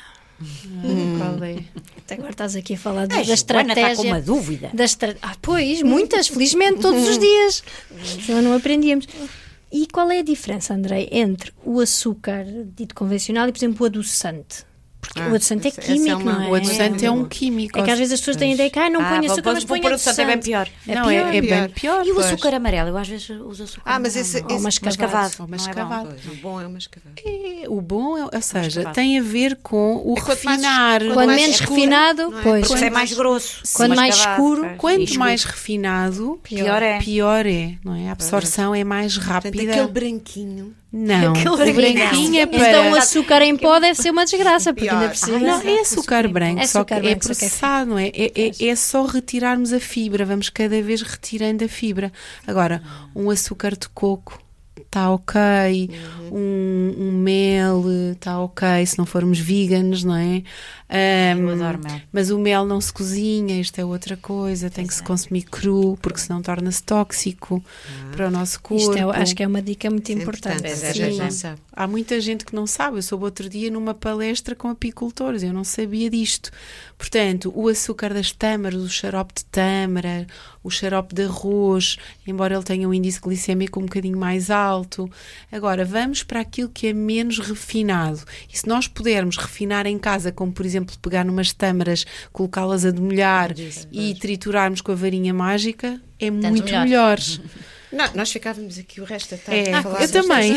Qual é? Até agora estás aqui a falar da Joana estratégia. está com uma dúvida. Pois, muitas, felizmente, todos os dias. Senão não aprendíamos. E qual é a diferença, Andrei, entre o açúcar dito convencional e, por exemplo, o adoçante? Porque o adoçante é químico, não é? O adoçante é um químico. É que às vezes as pessoas têm a ideia que não põe açúcar, mas põe adoçante. É bem pior. É bem pior. E o açúcar amarelo? Eu às vezes uso açúcar mas esse mascavado. O bom é o mascavado. O bom é, ou seja, tem a ver com o refinar. Quando menos refinado, pois. Porque é mais grosso. Quando mais escuro. Quanto mais refinado, pior é. Não é? A absorção é mais rápida. Aquele branquinho. Não, o branquinho é para... Então o açúcar em pó deve ser uma desgraça, porque ainda precisa... Não, é açúcar branco, só que é processado, não é? É só retirarmos a fibra, vamos cada vez retirando a fibra. Agora, um açúcar de coco está ok, um mel está ok, se não formos veganos, não é? Eu adoro mel. Mas o mel não se cozinha, isto é outra coisa, tem que se consumir cru, porque senão torna-se tóxico para o nosso corpo. Acho que é uma dica muito importante. Já sabe. Há muita gente que não sabe. Eu soube outro dia numa palestra com apicultores, eu não sabia disto. Portanto, o açúcar das tâmaras, o xarope de tâmara, o xarope de arroz, embora ele tenha um índice glicémico um bocadinho mais alto. Agora, vamos para aquilo que é menos refinado. E se nós pudermos refinar em casa, como por exemplo pegar numas tâmaras, colocá-las a demolhar e triturarmos com a varinha mágica, é muito melhor. Não, nós ficávamos aqui o resto da tarde a falar. Eu também.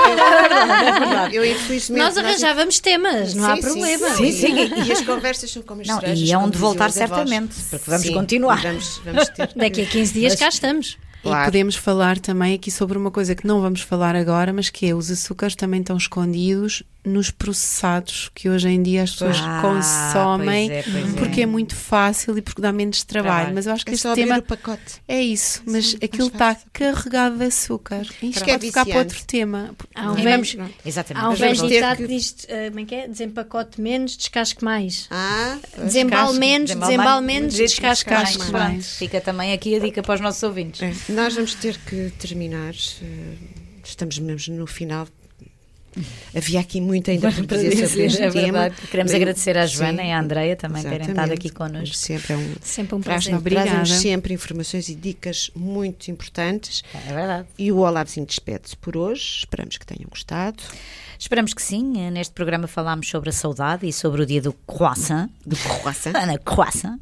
Eu, infelizmente, nós arranjávamos temas, não há problema. Sim. E as conversas são como as cerejas. E é onde voltar certamente, porque vamos continuar. Vamos ter. Daqui a 15 dias cá estamos. Claro. E podemos falar também aqui sobre uma coisa que não vamos falar agora, mas que é os açúcares também estão escondidos nos processados que hoje em dia as pessoas consomem, porque é muito fácil e porque dá menos trabalho. Mas eu acho que este tema o pacote. É isso, mas aquilo está carregado de açúcar. Isto pode ficar para outro tema. Há um velho ditado que diz, como é que é? Desempacote menos, descasque mais. Desembale menos, descasque mais. Fica também aqui a dica para os nossos ouvintes. Nós vamos ter que terminar. Estamos mesmo no final. Havia aqui muito ainda por dizer sobre este tema. Queremos agradecer à Joana e à Andreia também terem estado aqui connosco. Sempre um prazer. Trazem-nos sempre informações e dicas muito importantes. É verdade. E o Olavinho despede-se por hoje. Esperamos que tenham gostado. Esperamos que sim. Neste programa falámos sobre a saudade e sobre o dia do croissant. Croissant.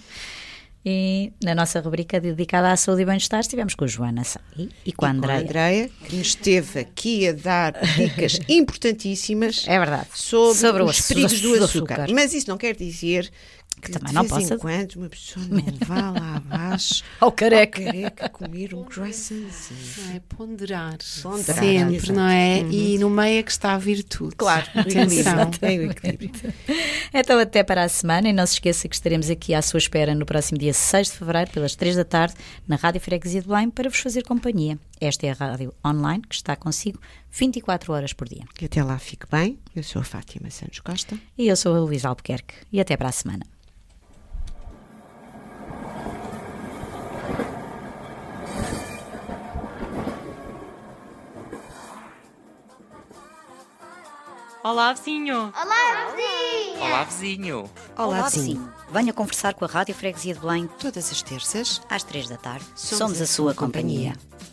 E na nossa rubrica dedicada à saúde e bem-estar estivemos com a Joana e com a Andreia, que nos esteve aqui a dar dicas importantíssimas sobre os perigos do açúcar. Mas isso não quer dizer que também não possa. De vez em quando uma pessoa não vá lá abaixo ao careca comer um croissant. É ponderar sempre, exato. Não é? E no meio é que está a virtude. Claro, atenção. É o equilíbrio. Então até para a semana e não se esqueça que estaremos aqui à sua espera no próximo dia 6 de fevereiro pelas 3 da tarde na Rádio Freguesia de Belém para vos fazer companhia. Esta é a rádio online que está consigo 24 horas por dia. Que até lá fique bem. Eu sou a Fátima Santos Costa. E eu sou a Luísa Albuquerque. E até para a semana. Olá, vizinho! Olá, vizinho! Olá, vizinho! Olá, vizinho! Venha conversar com a Rádio Freguesia de Belém todas as terças às 3 da tarde. Somos a sua companhia.